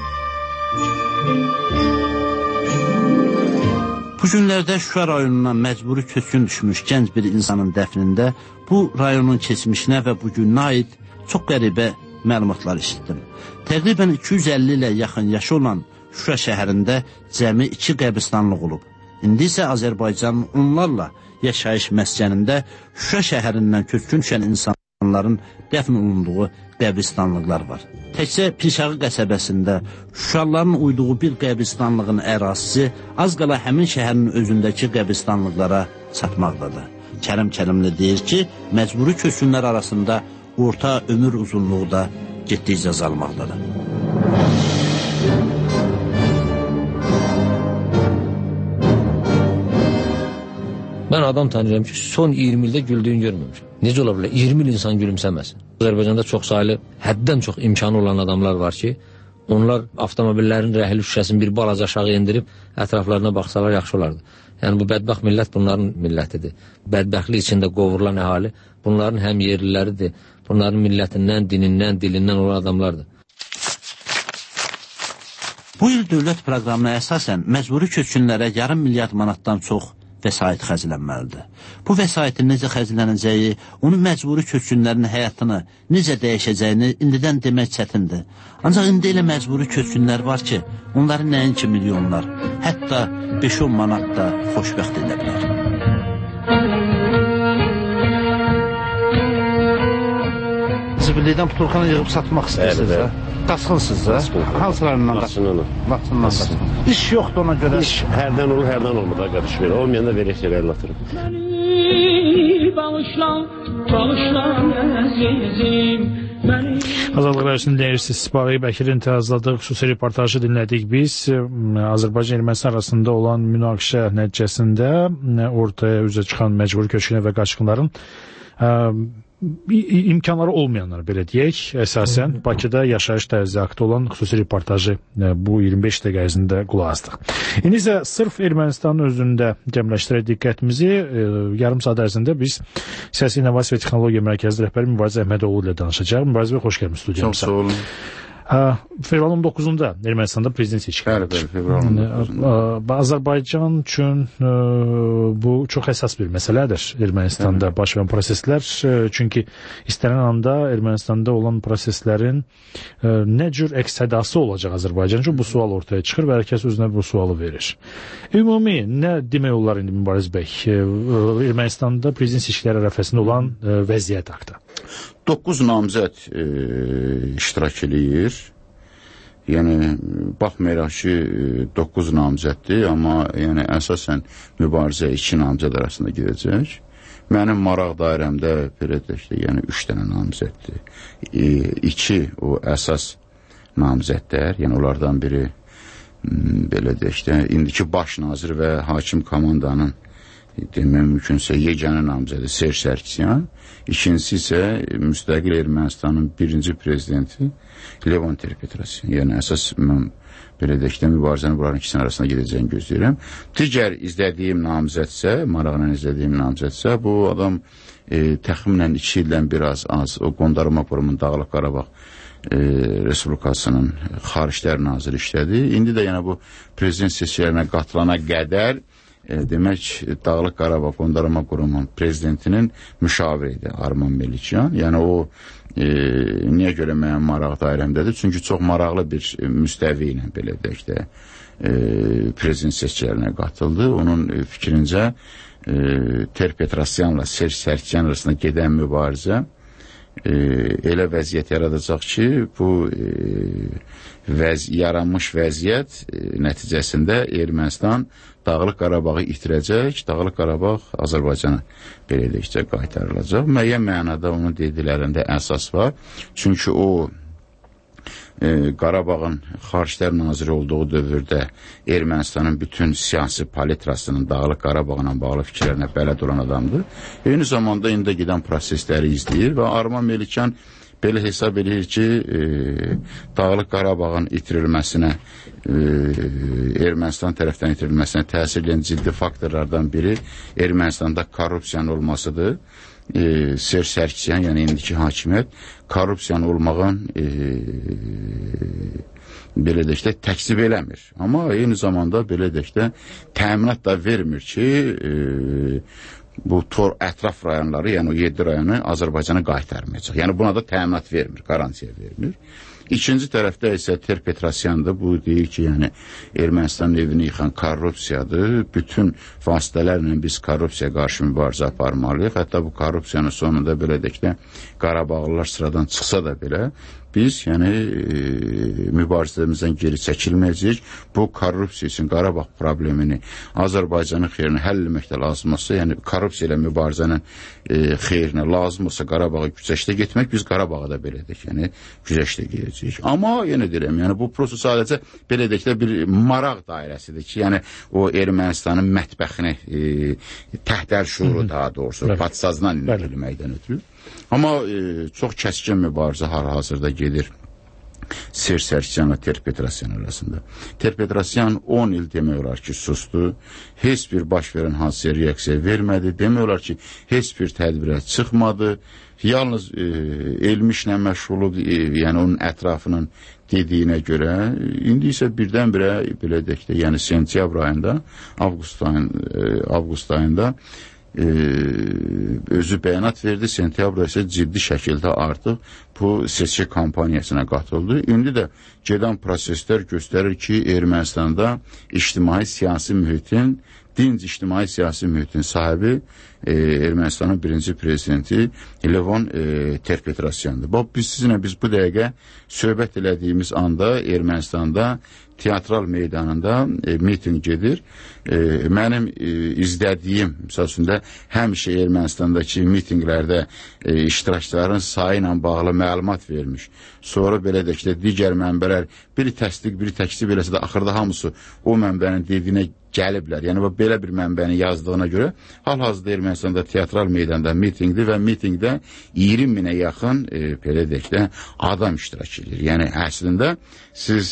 E: Bu günlərdə Şuşa rayonuna məcburi köçkün düşmüş gənc bir insanın dəfnində bu rayonun keçmişinə və bugününə aid çox qəribə məlumatlar eşitdim. Təqribən 250 ilə yaxın yaşı olan Şuşa şəhərində cəmi 2 qəbristanlıq olub. İndi isə Azərbaycanın onlarla yaşayış məskənində Şuşa şəhərindən köçkün düşən insanların dəfn olunduğu qəbristanlıqlar var. Təkcə Pirşağı qəsəbəsində Şuşalıların uyduğu bir qəbristanlığın ərazisi az qala həmin şəhərin özündəki qəbristanlıqlara çatmaqdadır. Kərim Kərimli deyir ki, məcburi köçkünlər arasında orta ömür uzunluğu da getdikcə azalmaqdadır.
Q: Mən adam tanıyıram ki, son 20 ildə güldüyünü görməmişəm. Necə ola bilər? 20 il insan gülümsəməsin. Azərbaycanda çox saylı, həddən çox imkanı olan adamlar var ki, onlar avtomobillərin rəhli şüşəsini bir balaca aşağı endirib ətraflarına baxsalar yaxşı olardı. Yəni bu bədbəxt millət bunların millətidir. Bədbəxtlik içində qovurulan əhali bunların həm yerliləridir, bunların millətindən, dinindən, dilindən olan adamlardır.
E: Bu il dövlət proqramına əsasən məcburi köçkünlərə yarım milyard manatdan çox vəsait xərclənməlidir. Bu vəsaitin necə xərclənəcəyi, onun məcburi köçkünlərin həyatını necə dəyişəcəyini indidən demək çətindir. Ancaq indi elə məcburi köçkünlər var ki, onların nəinki milyonlar, hətta 5-10 manat da xoşbəxt edə bilər.
O: Zibillikdən butulkanı yığıb satmaq istəyirsiniz, hə? Qaçqınsınız, hə? Hansılarından qaçqın? Qaçqın. İş yoxdur ona görə.
F: İş hərdən olur, hərdən olmur da qardaş verir. Olmayanda belə şeylər latırım.
D: Azadlıq Rədiyosunu deyirsiniz. Sipahi Bəkirin tərazladığı xüsusi reportajı dinlədik biz. Azərbaycan-Ermənistan arasında olan münaqişə nəticəsində ortaya üzə çıxan məcburi köçkünlər və qaçqınların imkanları olmayanlar, belə deyək, əsasən Bakıda yaşayış tərzi haqqında olan xüsusi reportajı bu 25 dəqiqə ərzində qulaq asdıq. İndi isə sırf Ermənistanın özündə cəmləşdirək diqqətimizi, yarım saat ərzində biz Siyasi İnnovasiya və Texnologiya Mərkəzi rəhbəri Mübariz Əhmədoğlu ilə danışacaq. Mübariz bəy, xoş gəlmiş studiyamıza.
F: Çox sağ olun.
D: Fevralın 9-da Ermənistanda prezident seçkiləri.
F: Bəli, fevralın 9-da.
D: Azərbaycan üçün bu çox əsas bir məsələdir. Ermənistanda baş verən proseslər, çünki istənilən anda Ermənistanda olan proseslərin nə cür əks-sədası olacaq Azərbaycan üçün bu sual ortaya çıxır və hər kəs özünə bu sualı verir. Ümumi nə demək olar indi Mübariz bəy Ermənistanda prezident seçkiləri ərəfəsində olan vəziyyət haqqında?
U: 9 namizəd iştirak eləyir. Yəni, baxmayaraq ki, 9 namizəddir, amma yəni, əsasən mübarizə 2 namizəd arasında gedəcək. Mənim maraq dairəmdə belə deyək, yəni 3 dənə namizəddir. 2 o əsas namizədlər, yəni onlardan biri belə deyək, indiki baş nazir və hakim komandanın demək mümkünsə yeganə namizədi Serj Sərkisyan, ikincisi isə müstəqil Ermənistanın birinci prezidenti Levon Ter-Petrosyan. Yəni əsas mən belə deyək, mübarizənin bunların ikisinin arasında gedəcəyini gözləyirəm. Digər izlədiyim namizədsə, maraqla izlədiyim namizədsə, bu adam təxminən 2 ildən biraz az o Qondarma Forumun Dağlıq Qarabağ Respublikasının Xariclər Naziri işlədi. İndi də yəni bu prezident seçkilərinə qatılana qədər demək, Dağlıq Qarabağ Qondarma Qurumunun prezidentinin müşaviridir Arman Melikyan. Yəni o niyə görə mənim maraq dairəmdədir? Çünki çox maraqlı bir müstəvi ilə belə deyək də prezident seçkilərinə qatıldı. Onun fikrincə Ter-Petrosyanla Serj Sərkisyan arasında gedən mübarizə elə vəziyyət yaradacaq ki, bu yaranmış vəziyyət nəticəsində Ermənistan Dağlıq Qarabağı itirəcək, Dağlıq Qarabağ Azərbaycana belə deyikcə qaytarılacaq. Müəyyən mənada onun dediklərində əsas var. Çünki o Qarabağın Xariclər Naziri olduğu dövrdə Ermənistanın bütün siyasi palitrasının Dağlıq Qarabağla bağlı fikirlərinə bələd olan adamdır. Eyni zamanda indi gedən prosesləri izləyir və Arman Melikyan belə hesab edir ki, Dağlıq Qarabağın itirilməsinə, Ermənistan tərəfdən itirilməsinə təsir edən ciddi faktorlardan biri Ermənistanda korrupsiyanın olmasıdır. Serj Sərkisyan, yəni indiki hakimiyyət, korrupsiyanın olmağın belə deyək də təksib eləmir. Amma eyni zamanda belə deyək də təminat da vermir ki, bu ətraf rayonları, yəni o 7 rayonu Azərbaycana qaytarmayacaq. Yəni buna da təminat vermir, qarantiya vermir. İkinci tərəfdə isə Ter-Petrosyandır. Bu deyir ki, yəni Ermənistanın evini yıxan korrupsiyadır. Bütün vasitələrlə biz korrupsiya qarşı mübarizə aparmalıyıq. Hətta bu korrupsiyanın sonunda belə deyək də Qarabağlılar sıradan çıxsa da belə biz yəni mübarizəmizdən geri çəkilməyəcəyik. Bu korrupsiya üçün Qarabağ problemini Azərbaycanın xeyrinə həll etməkdə lazımdırsa, yəni korrupsiya ilə mübarizənin xeyrinə lazım olsa Qarabağa güzəştə getmək, biz Qarabağa da belə edək, yəni güzəştə gedəcəyik. Amma yenə deyirəm, yəni bu proses sadəcə belə edək də bir maraq dairəsidir ki, yəni o Ermənistanın mətbəxini təhdər şuuru daha doğrusu patsazdan indirməkdən ötürü. Amma çox kəskin mübarizə hal-hazırda gedir Ser-Sərkisyan və Ter-Petrosyan arasında. Ter-Petrosyan 10 il demək olar ki, sustu. Heç bir baş verən hansıya reaksiya vermədi. Demək olar ki, heç bir tədbirə çıxmadı. Yalnız elmişlə məşğul, yəni onun ətrafının dediyinə görə, indi isə birdən-birə belə deyək də, yəni sentyabr ayında, avqust ayında özü bəyanat verdi, sentyabr isə ciddi şəkildə artıq bu seçki kampaniyasına qatıldı. İndi də gedən proseslər göstərir ki, Ermənistanda ictimai-siyasi mühitin, dinc ictimai-siyasi mühitin sahibi Ermənistanın birinci prezidenti Levon Ter-Petrosyandır. Biz bu dəqiqə söhbət elədiyimiz anda Ermənistanda teatral meydanında miting gedir. Mənim izlədiyim, misal üçün də həmişə Ermənistandakı mitinglərdə iştirakçıların sayı ilə bağlı məlumat vermiş. Sonra belə deyək də digər mənbələr biri təsdiq, biri təkzib eləsə də axırda hamısı o mənbənin dediyinə gəliblər. Yəni belə bir mənbənin yazdığına görə hal-hazırda Ermənistanda teatral meydanda mitingdir və mitingdə 20 minə yaxın belə deyək də adam iştirak edir. Yəni əslində siz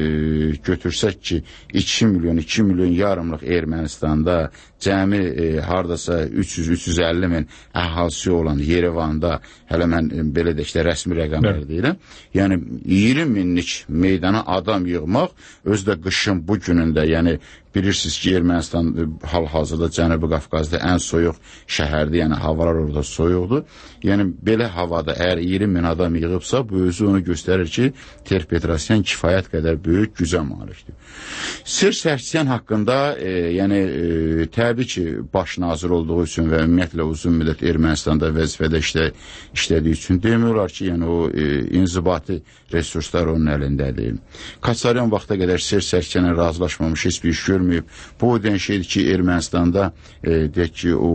U: götürsək ki 2 milyon yarımlıq Ermənistanda cəmi hardasa 300-350 min əhalisi olan Yerevanda, hələ mən belə deyək də rəsmi rəqəmlər deyirəm, yəni 20 minlik meydana adam yığmaq özdə qışın bu günündə, yəni bilirsiniz ki, Ermənistan hal-hazırda Cənubi Qafqazda ən soyuq şəhərdir, yəni havalar orada soyuqdur. Yəni belə havada əgər 20 min adam yığıbsa, bu özü onu göstərir ki, Ter-Petrosyan kifayət qədər böyük gücə malikdir. Ser-Sərkisyan haqqında, yəni təbii ki, baş nazir olduğu üçün və ümumiyyətlə uzun müddət Ermənistanda vəzifədə işlədiyi üçün demək olar ki, yəni o inzibati resurslar onun əlindədir. Kaçaryan vaxta qədər Ser-Sərkisyanla razılaşmamış, heç bir iş görməyib. Bu o deyən şeydir ki, Ermənistanda deyək ki, o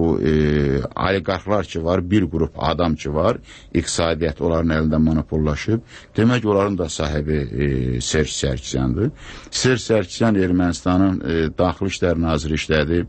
U: oliqarxlar ki var, bir qrup adam ki var, iqtisadiyyat onların əlində monopollaşıb. Demək, onların da sahibi Ser-Sərkisyandır. Ser-Sərkisyan Ermənistanın daxili işlər naziri işlədi.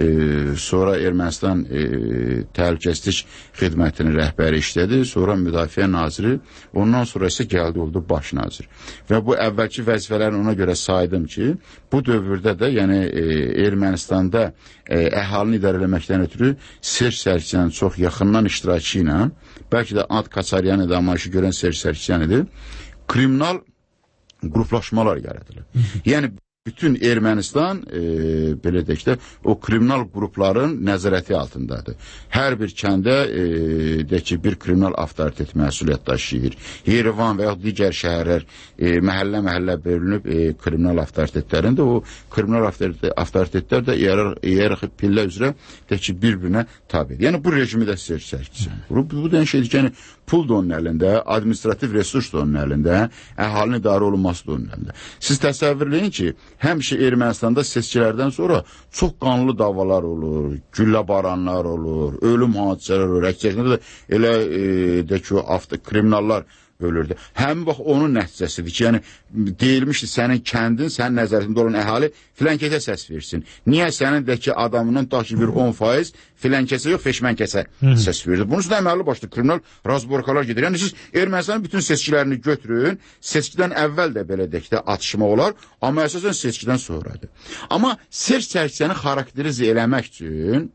U: Sonra Ermənistan təhlükəsizlik xidmətinin rəhbəri işlədi. Sonra müdafiə naziri, ondan sonra isə gəldi oldu baş nazir. Və bu əvvəlki vəzifələrini ona görə saydım ki, bu dövrdə də, yəni Ermənistanda əhalini idarə eləməkdən ötürü Ser-Sərkisyan çox yaxından iştirakı ilə, bəlkə də Ant Kaçaryan idamlayışı görən Ser-Sərkisyan idi, kriminal qruplaşmalar yaradılır. Yəni bütün Ermənistan, belə deyək də, o kriminal qrupların nəzarəti altındadır. Hər bir kəndə, deyək ki, bir kriminal avtoritet məsuliyyət daşıyır. Yerevan və ya digər şəhərlər məhəllə-məhəllə bölünüb kriminal avtoritetlərin də o kriminal avtoritetlər də iyerarxi pillə üzrə, deyək ki, bir-birinə tabidir. Yəni, bu rejimi də Ser-Sərkisyan. Bu deyən şeydir ki, yəni, pul da onun əlində, administrativ resurs da onun əlində, əhalinin idarə olunması da onun əlində. Siz təsəvvürləyin ki, həmişə Ermənistanda seçkilərdən sonra çox qanlı davalar olur, güllə baranlar olur, ölüm hadisələr olur, əksəriyyətində də elə deyək ki, kriminallar ölürdü. Həmin vaxt onun nəticəsidir ki, yəni deyilmişdir, sənin kəndin, sənin nəzarətində olan əhali filankəsə səs versin. Niyə sənin də ki, adamının da ki, bir 10% filankəsə yox, feşmənkəsə səs verir. Bunun üçün əməlli başlı kriminal razborkalar gedir. Yəni siz Ermənistanın bütün seçkilərini götürün, seçkidən əvvəl də belə deyək də atışma olar, amma əsasən seçkidən sonradır. Amma Ser-Sərkisyanı xarakterizə eləmək üçün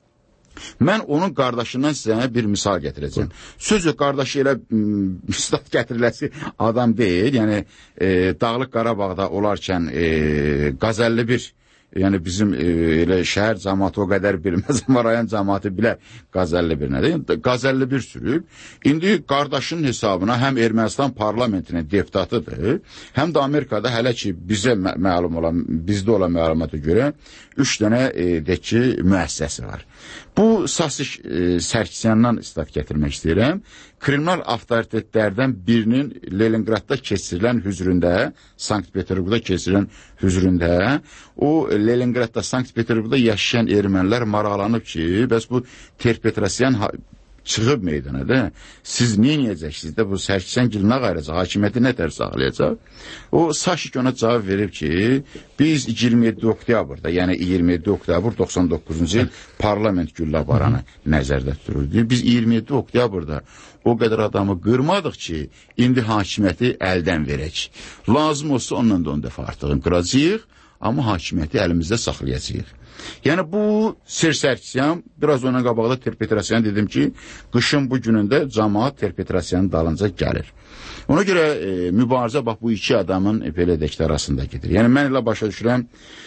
U: mən onun qardaşından sizə bir misal gətirəcəm. Sözü qardaşı elə misal gətiriləsi adam deyil. Yəni, Dağlıq Qarabağda olarkən Qazəlli bir yəni bizim elə şəhər cəmaatı o qədər bilməz, amma rayon cəmaatı bilər qaz 51 nədir? Qaz 51 sürüb. İndi qardaşının hesabına həm Ermənistan parlamentinin deputatıdır, həm də Amerikada hələ ki bizə məlum olan, bizdə olan məlumata görə 3 dənə deyək ki, müəssisəsi var. Bu Sasik Sərkisyandan istat gətirmək istəyirəm. Kriminal avtoritetlərdən birinin Leningradda keçirilən hüzründə, Sankt-Peterburgda keçirilən hüzründə, o Leningradda, Sankt-Peterburgda yaşayan ermənilər maraqlanıb ki, bəs bu Ter-Petrosyan çıxıb meydana, siz neyəcəksiniz də bu Sərkisyan gilinə qayracaq, hakimiyyəti nə tər saxlayacaq? O Sasik ona cavab verib ki, biz 27 oktyabrda, yəni 27 oktyabr 99-cu il parlament güllabaranı nəzərdə tuturuz. Biz 27 oktyabrda o qədər adamı qırmadıq ki, indi hakimiyyəti əldən verək. Lazım olsa ondan da 10 dəfə artıq qıracağıq, amma hakimiyyəti əlimizdə saxlayacağıq. Yəni bu Sərkisyan, biraz ona qabaqda Ter-Petrosyan dedim ki, qışın bu günündə cəmaat Ter-Petrosyanın dalınca gəlir. Ona görə mübarizə bax bu iki adamın belə dəkdə arasında gedir. Yəni mən elə başa düşürəm,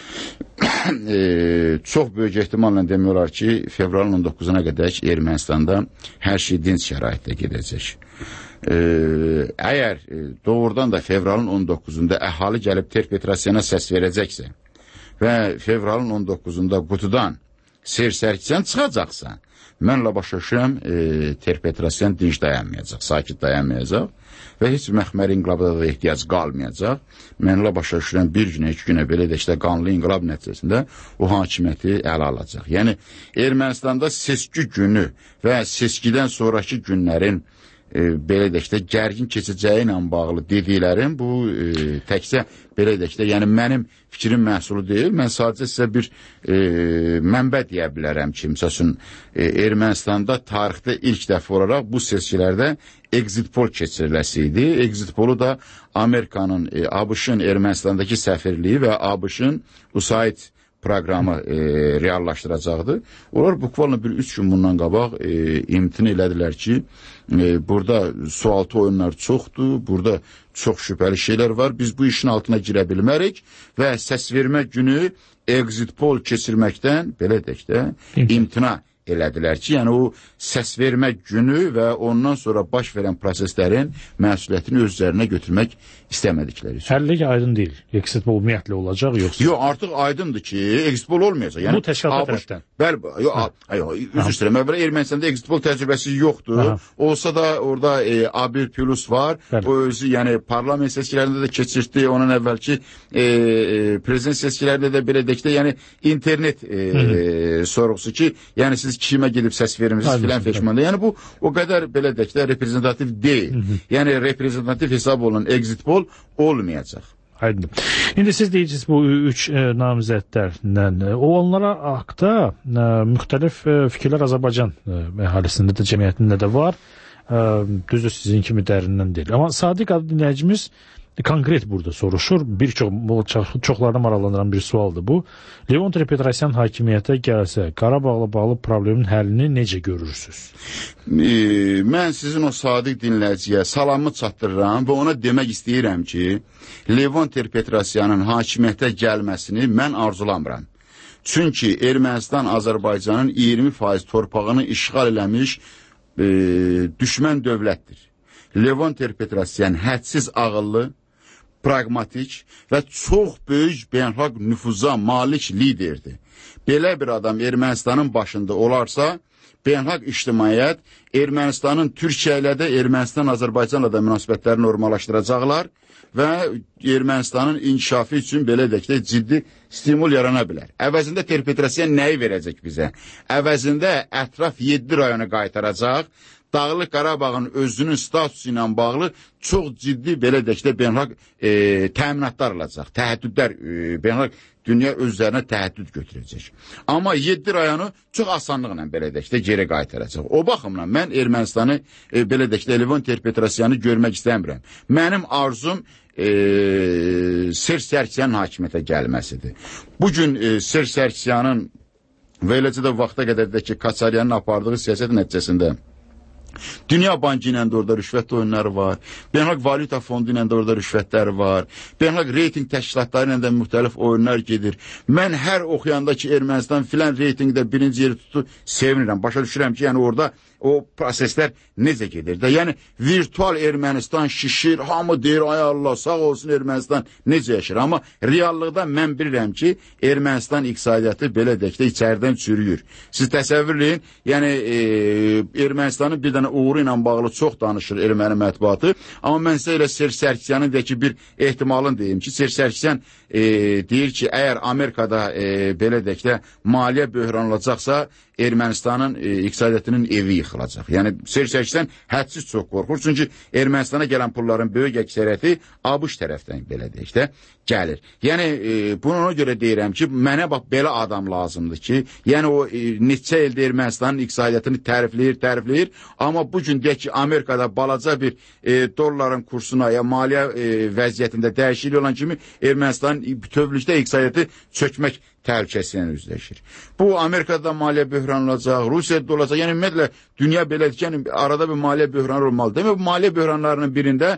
U: çox böyük ehtimalla demək olar ki, fevralın 19-una qədər Ermənistanda hər şey dinc şəraitdə gedəcək. Əgər doğrudan da fevralın 19-unda əhali gəlib Ter-Petrosyana səs verəcəksə və fevralın 19-unda qutudan Sərkisyan çıxacaqsa, mənlə başa düşürəm, Ter-Petrosyan dinc dayanmayacaq, sakit dayanmayacaq və heç məxməri inqilabda da ehtiyac qalmayacaq. Mənlə başa düşürəm, bir günə, iki günə belə də işte qanlı inqilab nəticəsində o hakimiyyəti ələ alacaq. Yəni, Ermənistanda seçki günü və seçkidən sonraki günlərin belə də işte gərgin keçəcəyi ilə bağlı dediklərim bu təkcə belə də işte, yəni mənim fikrim məhsulu deyil. Mən sadəcə sizə bir mənbə deyə bilərəm ki, məsəl üçün Ermənistanda tarixdə ilk dəfə olaraq bu seçkilərdə exit poll keçiriləsi idi. Exit pollu da Amerikanın, ABŞ-ın Ermənistandakı səfirliyi və ABC-ın USAID proqramı reallaşdıracaqdı. Onlar bukvalno bir 3 gün bundan qabaq imtina elədilər ki, burada sualtı oyunlar çoxdur, burada çox şübhəli şeylər var, biz bu işin altına girə bilmərik və səs vermə günü exit poll keçirməkdən, belə deyək də, imtina elədilər ki, yəni o səs vermə günü və ondan sonra baş verən proseslərin məsuliyyətini özlərinə götürmək istəmədikləri üçün.
D: Həllik aydın deyil. Exit poll ümumiyyətlə olacaq yoxsa?
U: Yox, artıq aydındır ki, exit poll olmayacaq. Yəni,
D: bu təşkilat tərəfdən.
U: Bəli, üzr istəyirəm. Əvvəla Ermənistanda exit poll təcrübəsi yoxdur. Aha. Olsa da orada A1 plus var. Bəli. O özü, yəni parlament seçkilərində də keçirdi. Ondan əvvəlki prezident seçkilərində də belə deyək də, yəni internet sorğusu ki, yəni siz kimə gedib səs vermişsiniz filan feşmanda. Yəni bu o qədər belə deyək də reprezentativ deyil. Yəni reprezentativ hesab olunan exit poll olmayacaq.
D: Aydın. İndi siz deyirsiniz bu 3 namizədlərlə. Onlara haqda müxtəlif fikirlər Azərbaycan əhalisində də, cəmiyyətində də var. Düzdür, sizin kimi dərindən deyil. Amma Sadiq adlı dinləyicimiz konkret burada soruşur. Çoxlarına maraqlandıran bir sualdır bu. Levon Ter-Petrosyan hakimiyyətə gəlsə, Qarabağla bağlı problemin həllini necə görürsünüz?
U: Mən sizin o sadiq dinləyiciyə salamı çatdırıram və ona demək istəyirəm ki, Levon Ter-Petrosyanın hakimiyyətə gəlməsini mən arzulamıram. Çünki Ermənistan Azərbaycanın 20% torpağını işğal eləmiş düşmən dövlətdir. Levon Ter-Petrosyan hədsiz ağıllı, pragmatik və çox böyük beynəlxalq nüfuza malik liderdir. Belə bir adam Ermənistanın başında olarsa, beynəlxalq ictimaiyyət Ermənistanın Türkiyə ilə də, Ermənistan Azərbaycanla da münasibətləri normallaşdıracaqlar və Ermənistanın inkişafı üçün belə deyək də ciddi stimul yarana bilər. Əvəzində Ter-Petrosyan nəyi verəcək bizə? Əvəzində ətraf 7 rayonu qaytaracaq, Dağlıq Qarabağın özünün statusu ilə bağlı çox ciddi belə deyək də beynəlxalq təminatlar alacaq. Təhdüdlər, beynəlxalq dünya özlərinə təhdüd götürəcək. Amma 7 rayonu çox asanlıqla belə deyək də geri qaytaracaq. O baxımdan mən Ermənistanı belə deyək də Levon Ter-Petrosyanı görmək istəmirəm. Mənim arzum Sərkisyanın hakimiyyətə gəlməsidir. Bugün Sərkisyanın və eləcə də vaxta qədər də ki, Kaçaryanın apardığı siyasət nəticəsində Dünya Bankı ilə də orada rüşvət oyunları var. Beynəlxalq Valyuta Fondu ilə də orada rüşvətlər var. Beynəlxalq reyting təşkilatları ilə də müxtəlif oyunlar gedir. Mən hər oxuyanda ki, Ermənistan filan reytingdə birinci yeri tutu sevinirəm. Başa düşürəm ki, yəni orada o proseslər necə gedir də. Yəni virtual Ermənistan şişir, hamı deyir, ay Allah, sağ olsun Ermənistan necə yaşır. Amma reallıqda mən bilirəm ki, Ermənistan iqtisadiyyatı belə deyək də içəridən çürüyür. Siz təsəvvür edin, yəni Ermənistanın bir dənə uğuru ilə bağlı çox danışır erməni mətbuatı. Amma mən sizə elə Serj Sərkisyanın deyək ki, bir ehtimalını deyim ki, Serj Sərkisyan deyir ki, əgər Amerikada belə deyək də maliyyə böhran olacaqsa, Ermənistanın iqtisadiyyatının evi yıxılacaq. Yəni Serj Sərkisyan hədsiz çox qorxur. Çünki Ermənistana gələn pulların böyük əksəriyyəti ABŞ tərəfdən belə deyək də gəlir. Yəni bunu ona görə deyirəm ki, mənə bax belə adam lazımdır ki, yəni o neçə ildə Ermənistanın iqtisadiyyatını tərifləyir, amma bu gün deyək ki, Amerikada balaca bir dolların kursuna ya maliyyə vəziyyətində dəyişiklik olan kimi Ermənistanın bütövlükdə iqtisadiyyatı çökmək təhlükəsiyle üzləşir. Bu Amerika'da maliyyə böhranı olacaq, Rusiyada olacaq. Yəni ümumiyyətlə dünya belədir ki, yəni, arada bir maliyyə böhranı olmalı. Demək bu maliyyə böhranlarının birində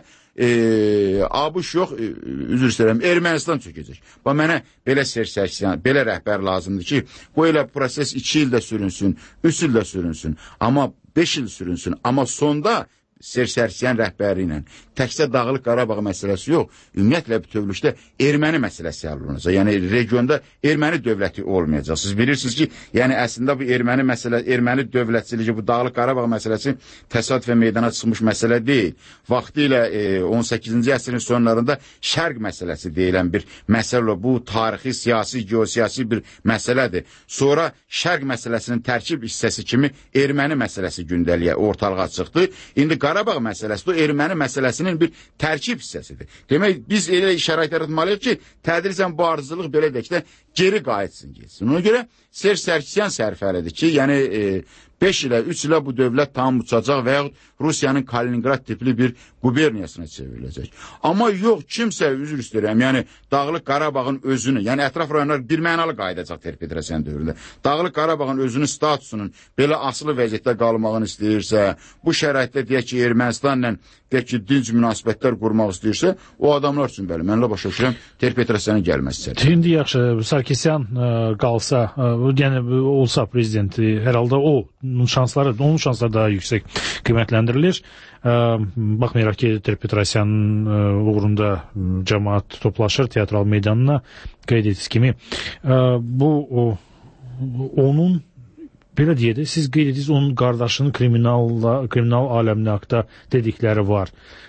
U: ABŞ yox, üzr istəyirəm, Ermənistan çökəcək. Bax mənə belə Serj Sərkisyan, belə rəhbər lazımdır ki, bu elə proses 2 ildə sürünsün, 3 ildə sürünsün, amma 5 il sürünsün, amma sonda Serj Sərkisyan rəhbəri ilə təkcə Dağlıq Qarabağ məsələsi yox, ümumiyyətlə bütövlükdə erməni məsələsi həll olunacaq. Yəni regionda erməni dövləti olmayacaq. Siz bilirsiniz ki, yəni əslində bu erməni dövlətçiliyi, bu Dağlıq Qarabağ məsələsi təsadüfən meydana çıxmış məsələ deyil. Vaxtilə 18-ci əsrin sonlarında şərq məsələsi deyilən bir məsələ, bu tarixi, siyasi, geosiyasi bir məsələdir. Sonra şərq məsələsinin tərkib hissəsi kimi erməni məsələsi gündəliyə ortalığa çıxdı. İndi Qarabağ məsələsi də erməni məsələsinin bir tərkib hissəsidir. Demək, biz elə şərait yaratmalıyıq ki, tədricən bu arzulıq belə deyək də geri qayıtsın, getsin. Ona görə Serj Sərkisyan sərfəlidir ki, yəni 5 ilə, 3 ilə bu dövlət tam uçacaq və yaxud Rusiyanın Kaliningrad tipli bir quberniyasına çevriləcək. Amma yox, kimsə üzr istəyirəm, yəni Dağlıq Qarabağın özünü, yəni ətraf rayonlar birmənalı qayıdacaq Ter-Petrosyan dövründə. Dağlıq Qarabağın özünün statusunun belə asılı vəziyyətdə qalmağını istəyirsə, bu şəraitdə deyək ki, Ermənistanla deyək ki, dinc münasibətlər qurmaq istəyirsə, o adamlar üçün bəli, mənlə başa düşürəm, Ter-Petrosyanın gəlməsi istəyir.
D: İndi yaxşı, Sarkisyan qalsa, yəni olsa prezidenti, hər halda onun şansları daha yüksək qiymətləndirilir. Baxmayaraq ki, Ter-Petrosyanın uğrunda cəmaat toplaşır teatral meydanına, qeyd etdiniz kimi. Bu onun belə deyək, siz qeyd edirsiniz, onun qardaşının kriminal aləminə haqda dedikləri var.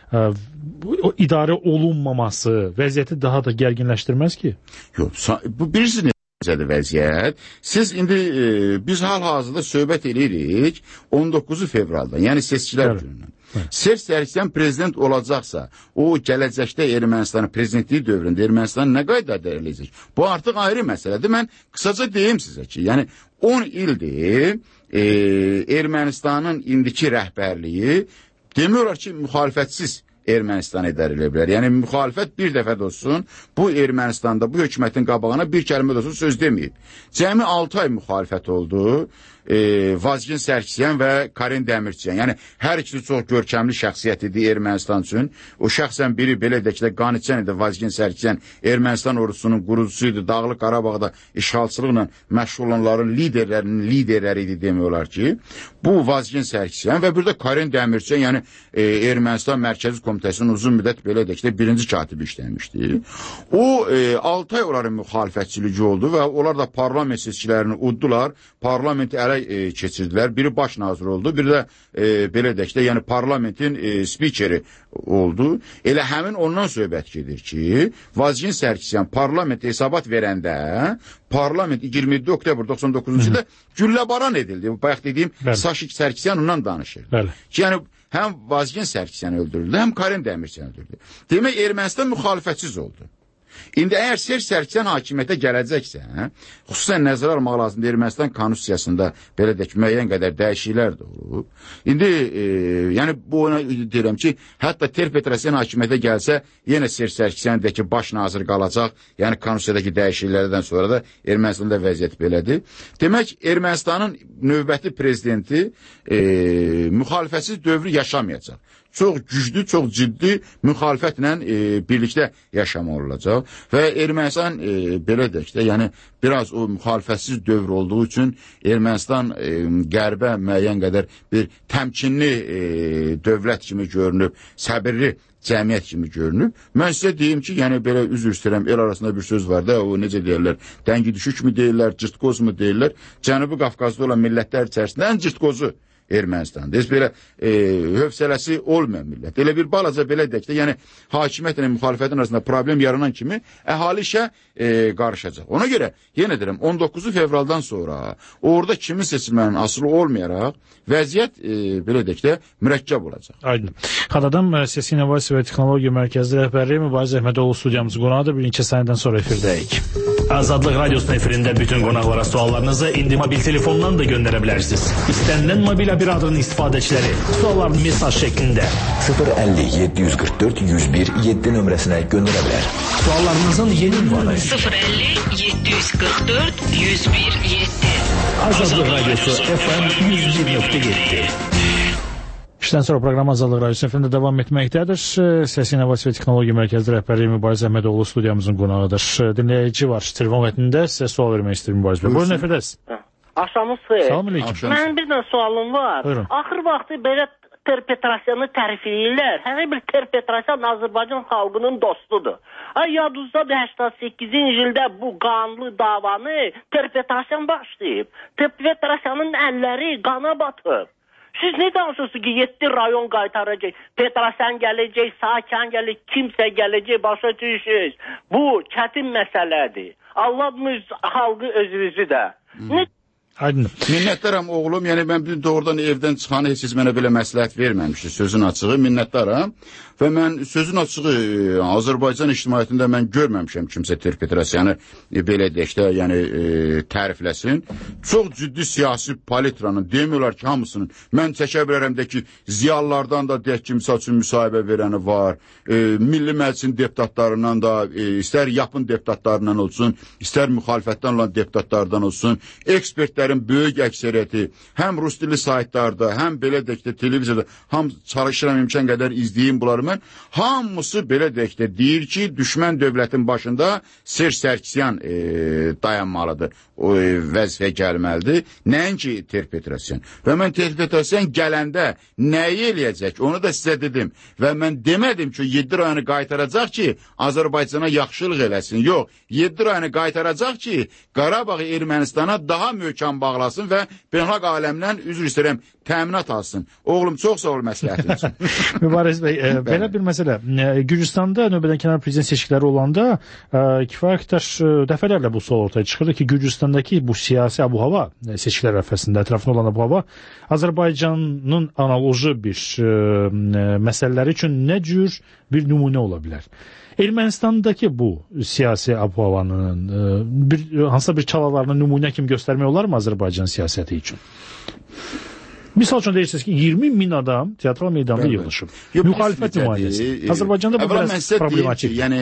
D: İdarə olunmaması vəziyyəti daha da gərginləşdirməz ki?
U: Yox, bu birisi necədir vəziyyət? Siz indi, biz hal-hazırda söhbət edirik 19 fevraldan, yəni seçkilər günündən. Serj Sərkisyan prezident olacaqsa, o gələcəkdə Ermənistanın prezidentliyi dövründə Ermənistanı nə qayda dəyərləyəcək? Bu artıq ayrı məsələdir. Mən qısaca deyim sizə ki, yəni 10 ildir Ermənistanın indiki rəhbərliyi demiyorlar ki, müxalifətsiz Ermənistanı idarə edə bilər. Yəni müxalifət bir dəfə də olsun bu Ermənistanda bu hökumətin qabağına bir kəlmə də olsun söz deməyib. Cəmi 6 ay müxalifət oldu. Vazgen Sərkisyan və Karin Dəmirçiyan. Yəni hər ikisi çox görkəmli şəxsiyyət idi Ermənistan üçün. O şəxsən biri belə deyək də Qaniçyan idi, Vazgen Sərkisyan Ermənistan ordusunun qurucusu idi. Dağlıq Qarabağda işğalçılıqla məşğul olanların liderlərinin liderləri idi demək olar ki. Bu Vazgen Sərkisyan və bir də Karin Dəmirçiyan, yəni Ermənistan Mərkəzi Komitəsinin uzun müddət belə deyək də birinci katibi işləmişdi. O 6 ay onların müxalifətçiliyi oldu və onlar da parlament seçkilərini uddular. Parlamenti ələ keçirdilər. Biri baş nazir oldu, biri də belə deyək də, yəni parlamentin spikeri oldu. Elə həmin ondan söhbət gedir ki, Vazgen Sərkisyan parlament hesabat verəndə, parlament 27 oktyabr 99-cu ildə gülləbaran edildi. Bayaq dediyim Saşik Sərkisyan ondan danışır. Ki, yəni həm Vazgen Sərkisyan öldürüldü, həm Karin Dəmirçiyan öldürüldü. Demək, Ermənistan müxalifətsiz oldu. İndi əgər Serj Sərkisyan hakimiyyətə gələcəksə, xüsusən nəzərə almaq lazımdır, Ermənistan konstitusiyasında belə deyək, müəyyən qədər dəyişikliklər də olub. İndi, yəni bu ona deyirəm ki, hətta Ter-Petrosyan hakimiyyətə gəlsə, yenə Serj Sərkisyan deyək ki, baş nazir qalacaq, yəni konstitusiyadakı dəyişikliklərdən sonra da Ermənistanda vəziyyət belədir. Demək, Ermənistanın növbəti prezidenti müxalifətsiz dövrü yaşamayacaq. Çox güclü, çox ciddi müxalifətlə birlikdə yaşamalı olacaq və Ermənistan belə deyək də, yəni biraz o müxalifətsiz dövr olduğu üçün Ermənistan qərbə müəyyən qədər bir təmkinli dövlət kimi görünüb, səbirli cəmiyyət kimi görünüb. Mən sizə deyim ki, yəni belə üzr istəyirəm, el arasında bir söz var da, o necə deyirlər, dəngi düşük mü deyirlər, cırtqoz mu deyirlər, Cənubi Qafqazda olan millətlər içərisində ən cırtqozu Ermənistan'da. Heç belə hövsələsi olmayan millət. Elə bir balaca belə deyək də, yəni hakimiyyətlə müxalifətin arasında problem yaranan kimi əhali işə qarışacaq. Ona görə, yenə deyirəm, 19 fevraldan sonra orada kimin seçilmənin asılı olmayaraq vəziyyət belə deyək də mürəkkəb olacaq.
D: Aydın. Xadadan Siyasi İnnovasiya və Texnologiya Mərkəzi rəhbəri Mübariz Əhmədoğlu studiyamızın qonağı bir neçə saniyədən sonra efirdəyik.
B: Azadlıq Radyosu'nun efirində bütün qonaqlara suallarınızı indi mobil telefondan da göndərə bilərsiniz. İstənilən mobil operatorun istifadəçiləri suallarını mesaj şəklində
V: 050 744 101 7 nömrəsinə göndərə bilər.
B: Suallarınızın yeni ünvanı
V: 050 744 101 7.
B: Azadlıq Radyosu FM 101.7.
D: İşten sonra program Azadlıq Radyosu efendim devam etməkdədir. Siyasi İnnovasiya və Texnologiya Mərkəzi rəhbəri Mübariz Əhmədoğlu studiyamızın qonağıdır. Dinləyici var telefon xəttində, sizə sual vermək istəyirəm Mübariz bəy. Buyurun efədəs.
W: Axşamınız xeyir.
D: Salam aleyküm.
W: Mənim bir dənə sualım var.
D: Buyurun.
W: Axır vaxtı belə Ter-Petrosyanı tərifləyirlər. Hər bir Ter-Petrosyan Azərbaycan xalqının dostudur. Yadınızdadır 88-ci ildə bu qanlı davanı Ter-Petrosyan başlayıb. Ter-Petrosyanın əlləri qana batıb. Siz ne danışırsınız ki 7 rayon qaytaracaq, Petrosyan gələcək, Sakan gələcək, kimsə gələcək, başa düşürsünüz. Bu çətin məsələdir. Allah xalqı özünüzü də.
U: Aydın. Minnətdaram oğlum, yəni mən bir doğrudan evdən çıxanı heç siz mənə belə məsləhət verməmişsiniz, sözün açığı, minnətdaram. Və mən sözün açığı Azərbaycan ictimaiyyətində mən görməmişəm kimsə Ter-Petrosyanı belə deyək də, yəni tərifləsin. Çox ciddi siyasi palitranın, demiyorlar ki hamısının, mən çəkə bilərəm də ki ziyalılardan da deyək ki misal üçün müsahibə verəni var, Milli Məclisin deputatlarından da, istər yapın deputatlarından olsun, istər müxalifətdən olan deputatlardan olsun, ekspertlərin böyük əksəriyyəti, həm rus dili saytlarda, həm belə deyək də televiziyada, ham çalışıram imkan qədər izləyim bunları mən, hamısı belə deyək də deyir ki, düşmən dövlətin başında Serj Sərkisyan dayanmalıdır, o vəzifəyə gəlməlidir, nəinki Ter-Petrosyan. Və mən Ter-Petrosyan gələndə nəyi eləyəcək, onu da sizə dedim. Və mən demədim ki, 7 rayonu qaytaracaq ki, Azərbaycana yaxşılıq eləsin. Yox, 7 rayonu qaytaracaq ki, Qarabağı Ermənistana daha möhkəm bağlasın və beynəlxalq aləmdən üzr istəyirəm, təminat alsın. Oğlum, çox sağ ol məsləhətin üçün.
D: Mübariz bəy, belə bir məsələ. Gürcüstanda növbədən kənar prezident seçkiləri olanda kifayət qədər dəfələrlə bu sual ortaya çıxırdı ki, Gürcüstandakı bu siyasi abu-hava seçkilər ərəfəsində ətrafında olan abu-hava Azərbaycanın analoji bir məsələləri üçün nə cür bir nümunə ola bilər? Ermənistandakı bu siyasi abu-havanın hansısa bir çalalarını nümunə kimi göstərmək olar mı Azərbaycan siyasəti üçün? Misal üçün deyirsiniz ki 20.000 adam teatral meydanda yığılışıb. Müxalifət nümayəndəsi. Azərbaycanda bu biraz problematik.
U: Yəni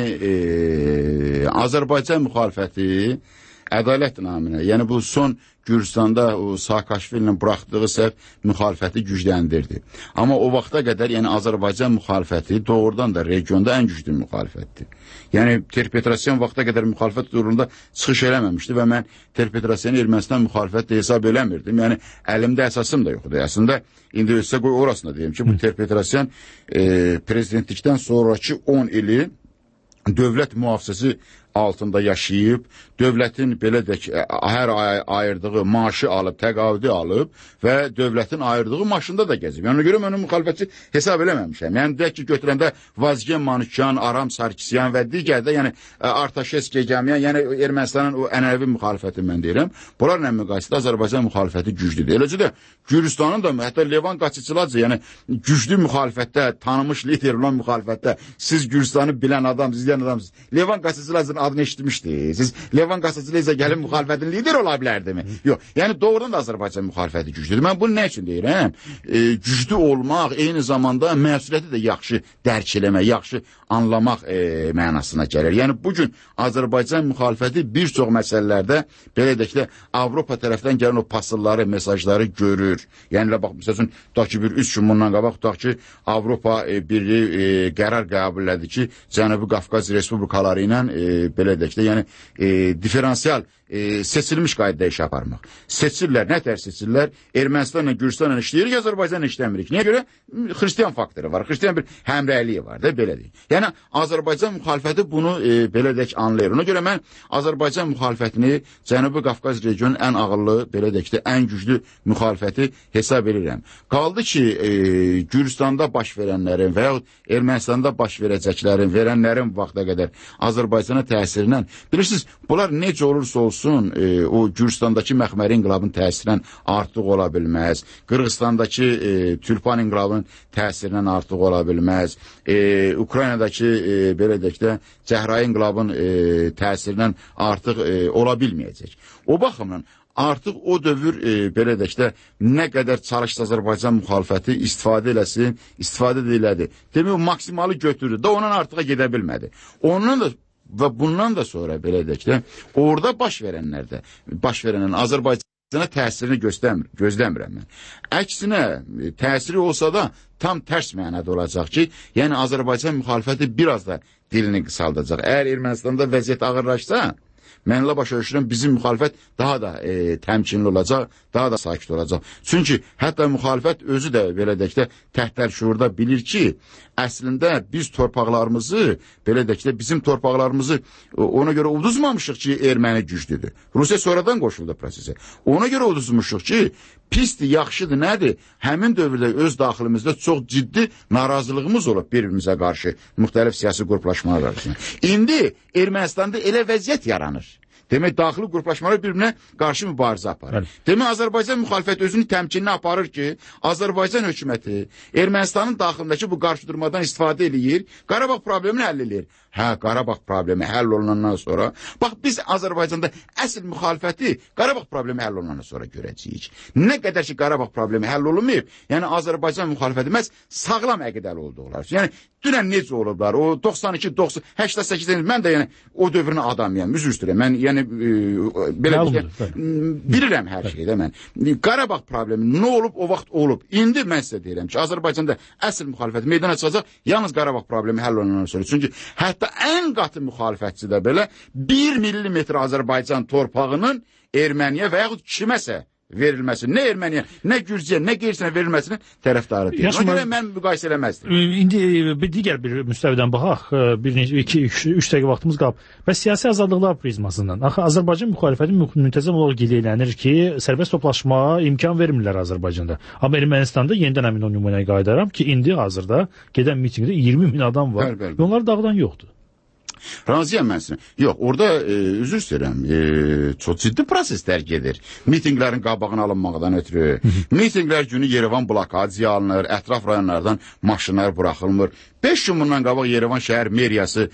U: Azərbaycan müxalifəti ədalət naminə, yəni bu son Gürcüstanda o Saakashvilinin buraxdığı səhv müxalifəti gücləndirdi. Amma o vaxta qədər yəni Azərbaycan müxalifəti doğrudan da regionda ən güclü müxalifətdir. Yəni Ter-Petrosyan vaxta qədər müxalifət uğrunda çıxış eləməmişdi və mən Ter-Petrosyanı Ermənistan müxalifətlə hesab eləmirdim. Yəni əlimdə əsasım da yoxdur. Əslində indi ölsə qoy orasına deyim ki, bu Ter-Petrosyan prezidentlikdən sonraki 10 ili dövlət mühafizəsi altında yaşayıb, dövlətin belə də ki, hər ay ayırdığı maaşı alıb, təqaüdü alıb və dövlətin ayırdığı maşında da gəzib. Yəni, ona görə mən müxalifətçi hesab eləməmişəm. Yəni, deyək ki, götürəndə Vazgen Manukyan, Aram Sarkisyan və digər də, yəni, Artaşesk Gecəmiyan, yəni Ermənistanın o ənəvi müxalifəti mən deyirəm. Bunlarla müqayisədə Azərbaycan müxalifəti güclüdür. Eləcə də Gürcistanın da, hətta Levan Qaçıçıladze, yəni güclü müxalifətdə, tanınmış lider olan müxalifətdə, siz Gürcistanı bilən adam, izləyən adamsınız. Levan Qaçıçıladze'nin adını eşitmişdi. Siz Levan Qaçıçıladze gəlib müxalifətin lideri ola bilərdimi? Yox. Yəni doğrudan da Azərbaycan müxalifəti güclüdür. Mən bunu nə üçün deyirəm? Güclü olmaq, eyni zamanda məsuliyyəti də yaxşı dərk eləmək, yaxşı anlamaq mənasına gəlir. Yəni bugün Azərbaycan müxalifəti bir çox məsələlərdə belə deyək də Avropa tərəfdən gələn o pasılları, mesajları görür. Yəni bax məsələn, tutaq ki, bir 3 gün bundan qabaq tutaq ki, Avropa Birliyi qərar qəbul elədi ki, Cənubi Qafqaz Respublikaları ilə belə deyək də, yəni diferensial seçilmiş qaydada iş aparmaq. Seçirlər, nə tər seçirlər? Ermənistanla, Gürcistanla işləyir, Azərbaycanla işləmirik. Niyə görə? Xristiyan faktoru var, Xristiyan bir həmrəyliyi var da, belə deyək. Yəni, Azərbaycan müxalifəti bunu belə deyək anlayır. Ona görə mən Azərbaycan müxalifətini Cənubi Qafqaz regionunun ən ağıllı, belə deyək də, ən güclü müxalifəti hesab edirəm. Qaldı ki, Gürcistanda baş verənlərin və yaxud Ermənistanda baş verəcəklərin, verənlərin vaxta qədər Azərbaycana təsirindən, bilirsiniz, bunlar necə olursa olsun, o Gürcistandakı məxməri inqilabın təsirindən artıq ola bilməz. Qırğızstandakı Türkmen inqilabının təsirindən artıq ola bilməz. Ukraynadakı belə deyək də Cəhrai inqilabın təsirindən artıq ola bilməyəcək. O baxımdan artıq o dövr belə deyək də nə qədər çalışsa Azərbaycan müxalifəti istifadə eləsin, istifadə elədi. Demək o maksimalı götürdü. Da ondan artıqa gedə bilmədi. Ondan da və bundan da sonra belə deyək də orada baş verənlərin Azərbaycana təsirini gözləmirəm mən. Əksinə təsiri olsa da tam tərs mənada olacaq ki, yəni Azərbaycan müxalifəti biraz da dilini qısaldacaq. Əgər Ermənistanda vəziyyət ağırlaşsa, mənlə başa düşürəm, bizim müxalifət daha da təmkinli olacaq, daha da sakit olacaq. Çünki hətta müxalifət özü də belə deyək də təhtər şuurda bilir ki, əslində biz torpaqlarımızı, belə deyək də bizim torpaqlarımızı ona görə uduzmamışıq ki, erməni güclüdür. Rusiya sonradan qoşuldu prosesə. Ona görə uduzmuşuq ki, pisdir, yaxşıdır, nədir? Həmin dövrdə öz daxilimizdə çox ciddi narazılığımız olub bir-birimizə qarşı, müxtəlif siyasi qruplaşmalar arasında. İndi Ermənistanda elə vəziyyət yaranır. Demək, daxili qruplaşmalar bir-birinə qarşı mübarizə aparır. Demək, Azərbaycan müxalifəti özünü təmkinli aparır ki, Azərbaycan hökuməti Ermənistanın daxilindəki bu qarşıdurmadan istifadə edir, Qarabağ problemini həll edir. Hə, Qarabağ problemi həll olunandan sonra, bax biz Azərbaycanda əsl müxalifəti Qarabağ problemi həll olunandan sonra görəcəyik. Nə qədər ki, Qarabağ problemi həll olunmayıb, yəni Azərbaycan müxalifəti məhz sağlam əqidəli olduqlar. Yəni, dünən necə olublar, o 92, 90, 88, mən də yəni o dövrün adamıyam, üzr istəyirəm, mən yəni belə bilirəm hər şeydə mən. Qarabağ problemi nə olub, o vaxt olub. İndi mən sizə deyirəm ki, Azərbaycanda əsl müxalifət meydana çıxacaq, yalnız Qarabağ problemi həll olunandan sonra. Çünki hətta ən qatı müxalifətçi də belə 1 millimetr Azərbaycan torpağının Erməniyə və yaxud kiməsə verilməsi, nə Erməniyə, nə Gürcüyə, nə qeyrisinə verilməsinin tərəfdarı deyil. Ona görə mən müqayisə eləməzdim.
D: İndi digər bir müstəvidən baxaq, 2-3 dəqiqə vaxtımız qalıb. Və siyasi azadlıqlar prizmasından. Axı Azərbaycan müxalifəti müntəzəm olaraq qeydlənir ki, sərbəst toplaşmağa imkan vermirlər Azərbaycanda. Amma Ermənistanda yenidən həmin o nümunəyə qayıdaram ki, indi hazırda gedən mitinqdə 20 min adam var. Onlar dağdan yoxdur.
U: Razıyam mən sizin. Yox, orada üzr istəyirəm, çox ciddi proseslər gedir. Mitinglərin qabağını alınmaqdan ötürü. Mitinglər günü Yerevan blokadiya alınır, ətraf rayonlardan maşınlar buraxılmır. 5 gün bundan qabaq Yerevan şəhər meriyası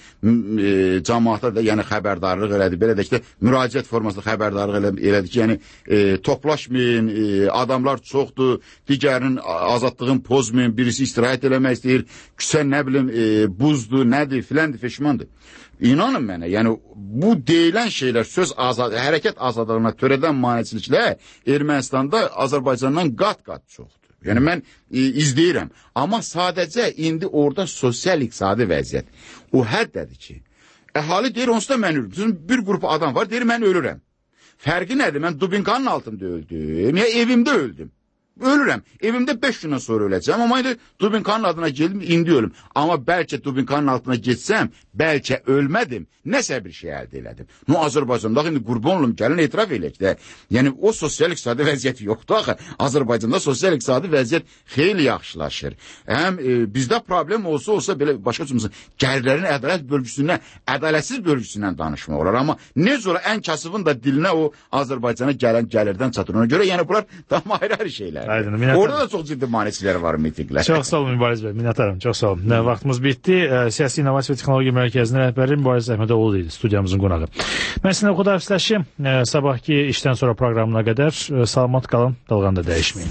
U: cəmaata da yəni xəbərdarlıq elədi. Belə deyək də müraciət formasında xəbərdarlıq elədi ki, yəni toplaşmayın, adamlar çoxdur, digərinin azadlığını pozmayın, birisi istirahət eləmək istəyir, küsə nə bilim buzdur, nədir, filandır, feşmandır. İnanın mənə, yəni bu deyilən şeylər söz hərəkət azadlığına törədən maneçiliklər Ermənistanda Azərbaycandan qat-qat çoxdur. Yəni mən izləyirəm, amma sadəcə indi orada sosial-iqtisadi vəziyyət o həddədir ki, əhali deyir, onsuz da mən ölürüm. Bir qrup adam var, deyir, mən ölürəm. Fərqi nədir? Mən Dubinkanın altında öldüm, ya evimdə öldüm. ölürəm. Evimdə 5 gündən sonra öləcəm. Amma indi Dubinkanın adına geldim, indi ölüm. Amma bəlkə Dubinkanın altına getsəm, bəlkə ölmədim, nəsə bir şey əldə elədim. Azərbaycanda indi qurban olum, gəlin etiraf elək də. Yəni o sosial-iqtisadi vəziyyət yoxdur axı. Azərbaycanda sosial-iqtisadi vəziyyət xeyli yaxşılaşır. Həm bizdə problem olsa belə başqa cümləsin, gəlirlərin ədalət bölgüsündən, ədalətsiz bölgüsündən danışmaq olar. Amma necə ola ən kasıbın da dilinə o Azərbaycana gələn gəlirdən çatır. Ona görə yəni bunlar tam ayrı şeylər. Orada da çox ciddi maneçilər var, mitinglər.
D: Çox sağ olun Mübariz bəy, minnətdaram, çox sağ olun. Vaxtımız bitdi. Siyasi İnnovasiya və Texnologiya Mərkəzinin rəhbəri Mübariz Əhmədoğlu idi studiyamızın qonağı. Mən sizinlə xudahafizləşim. Sabahki işdən sonra proqramına qədər salamat qalın, dalğanda dəyişməyin.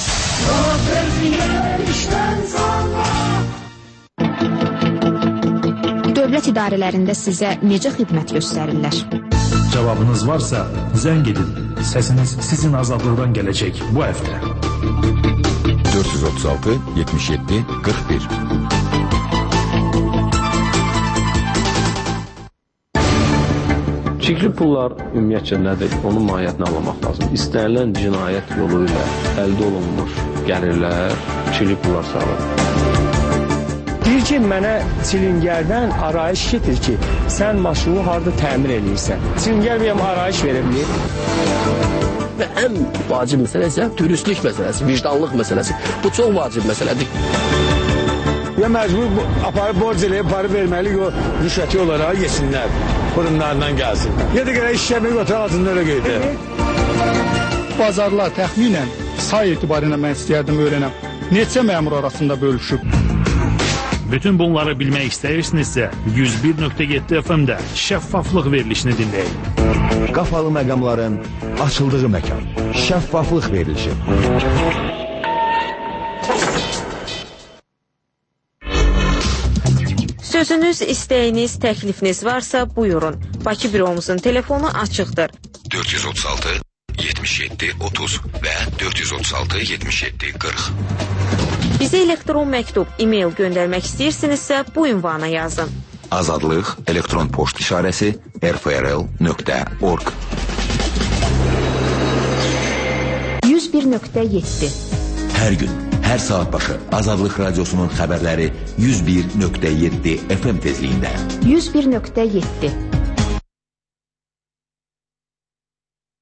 A: Dövlət idarələrində sizə necə xidmət göstərirlər?
B: Cavabınız varsa zəng edin. Səsiniz sizin azadlıqdan gələcək bu həftə.
V: 436 77 41.
C: Çirkli pullar ümumiyyətcə nədir? Onun mahiyyətini anlamaq lazım. İstənilən cinayət yolu ilə əldə olunmuş gəlirlər çirkli pullar sağlar.
J: Deyir ki, mənə çilingərdən arayış getir ki, sən maşını harada təmir edirsən. Çilingər bir arayış verebilir.
X: Və ən vacib məsələ isə dürüstlük məsələsi, vicdanlıq məsələsi. Bu çox vacib məsələdir.
J: Ya məcbur aparıb borc eləyib, parı verməli, o rüşvəti olaraq yesinlər, fırınlarından gəlsin. Ya da qədər işləmək otur altında öyle qeydə.
Y: Bazarlar təxminən say etibarıyla mən istəyərdim öyrənəm. Neçə məmur arasında bölüşüb?
B: Bütün bunları bilmək istəyirsinizsə 101.7 FM-də şəffaflıq verilişini dinləyin.
V: Qapalı məqamların açıldığı məkan. Şəffaflıq verilişi.
Z: Sözünüz, istəyiniz, təklifiniz varsa buyurun. Bakı büromuzun telefonu açıqdır.
V: 436 77 30 və 436 77 40.
Z: Bizə elektron məktub, e-mail göndərmək istəyirsinizsə bu ünvana yazın.
V: Azadlıq elektron poçt işarəsi rfrl.org
A: 101.7
V: Hər gün, hər saat başı Azadlıq Radyosunun xəbərləri 101.7 FM tezliyində.
A: 101.7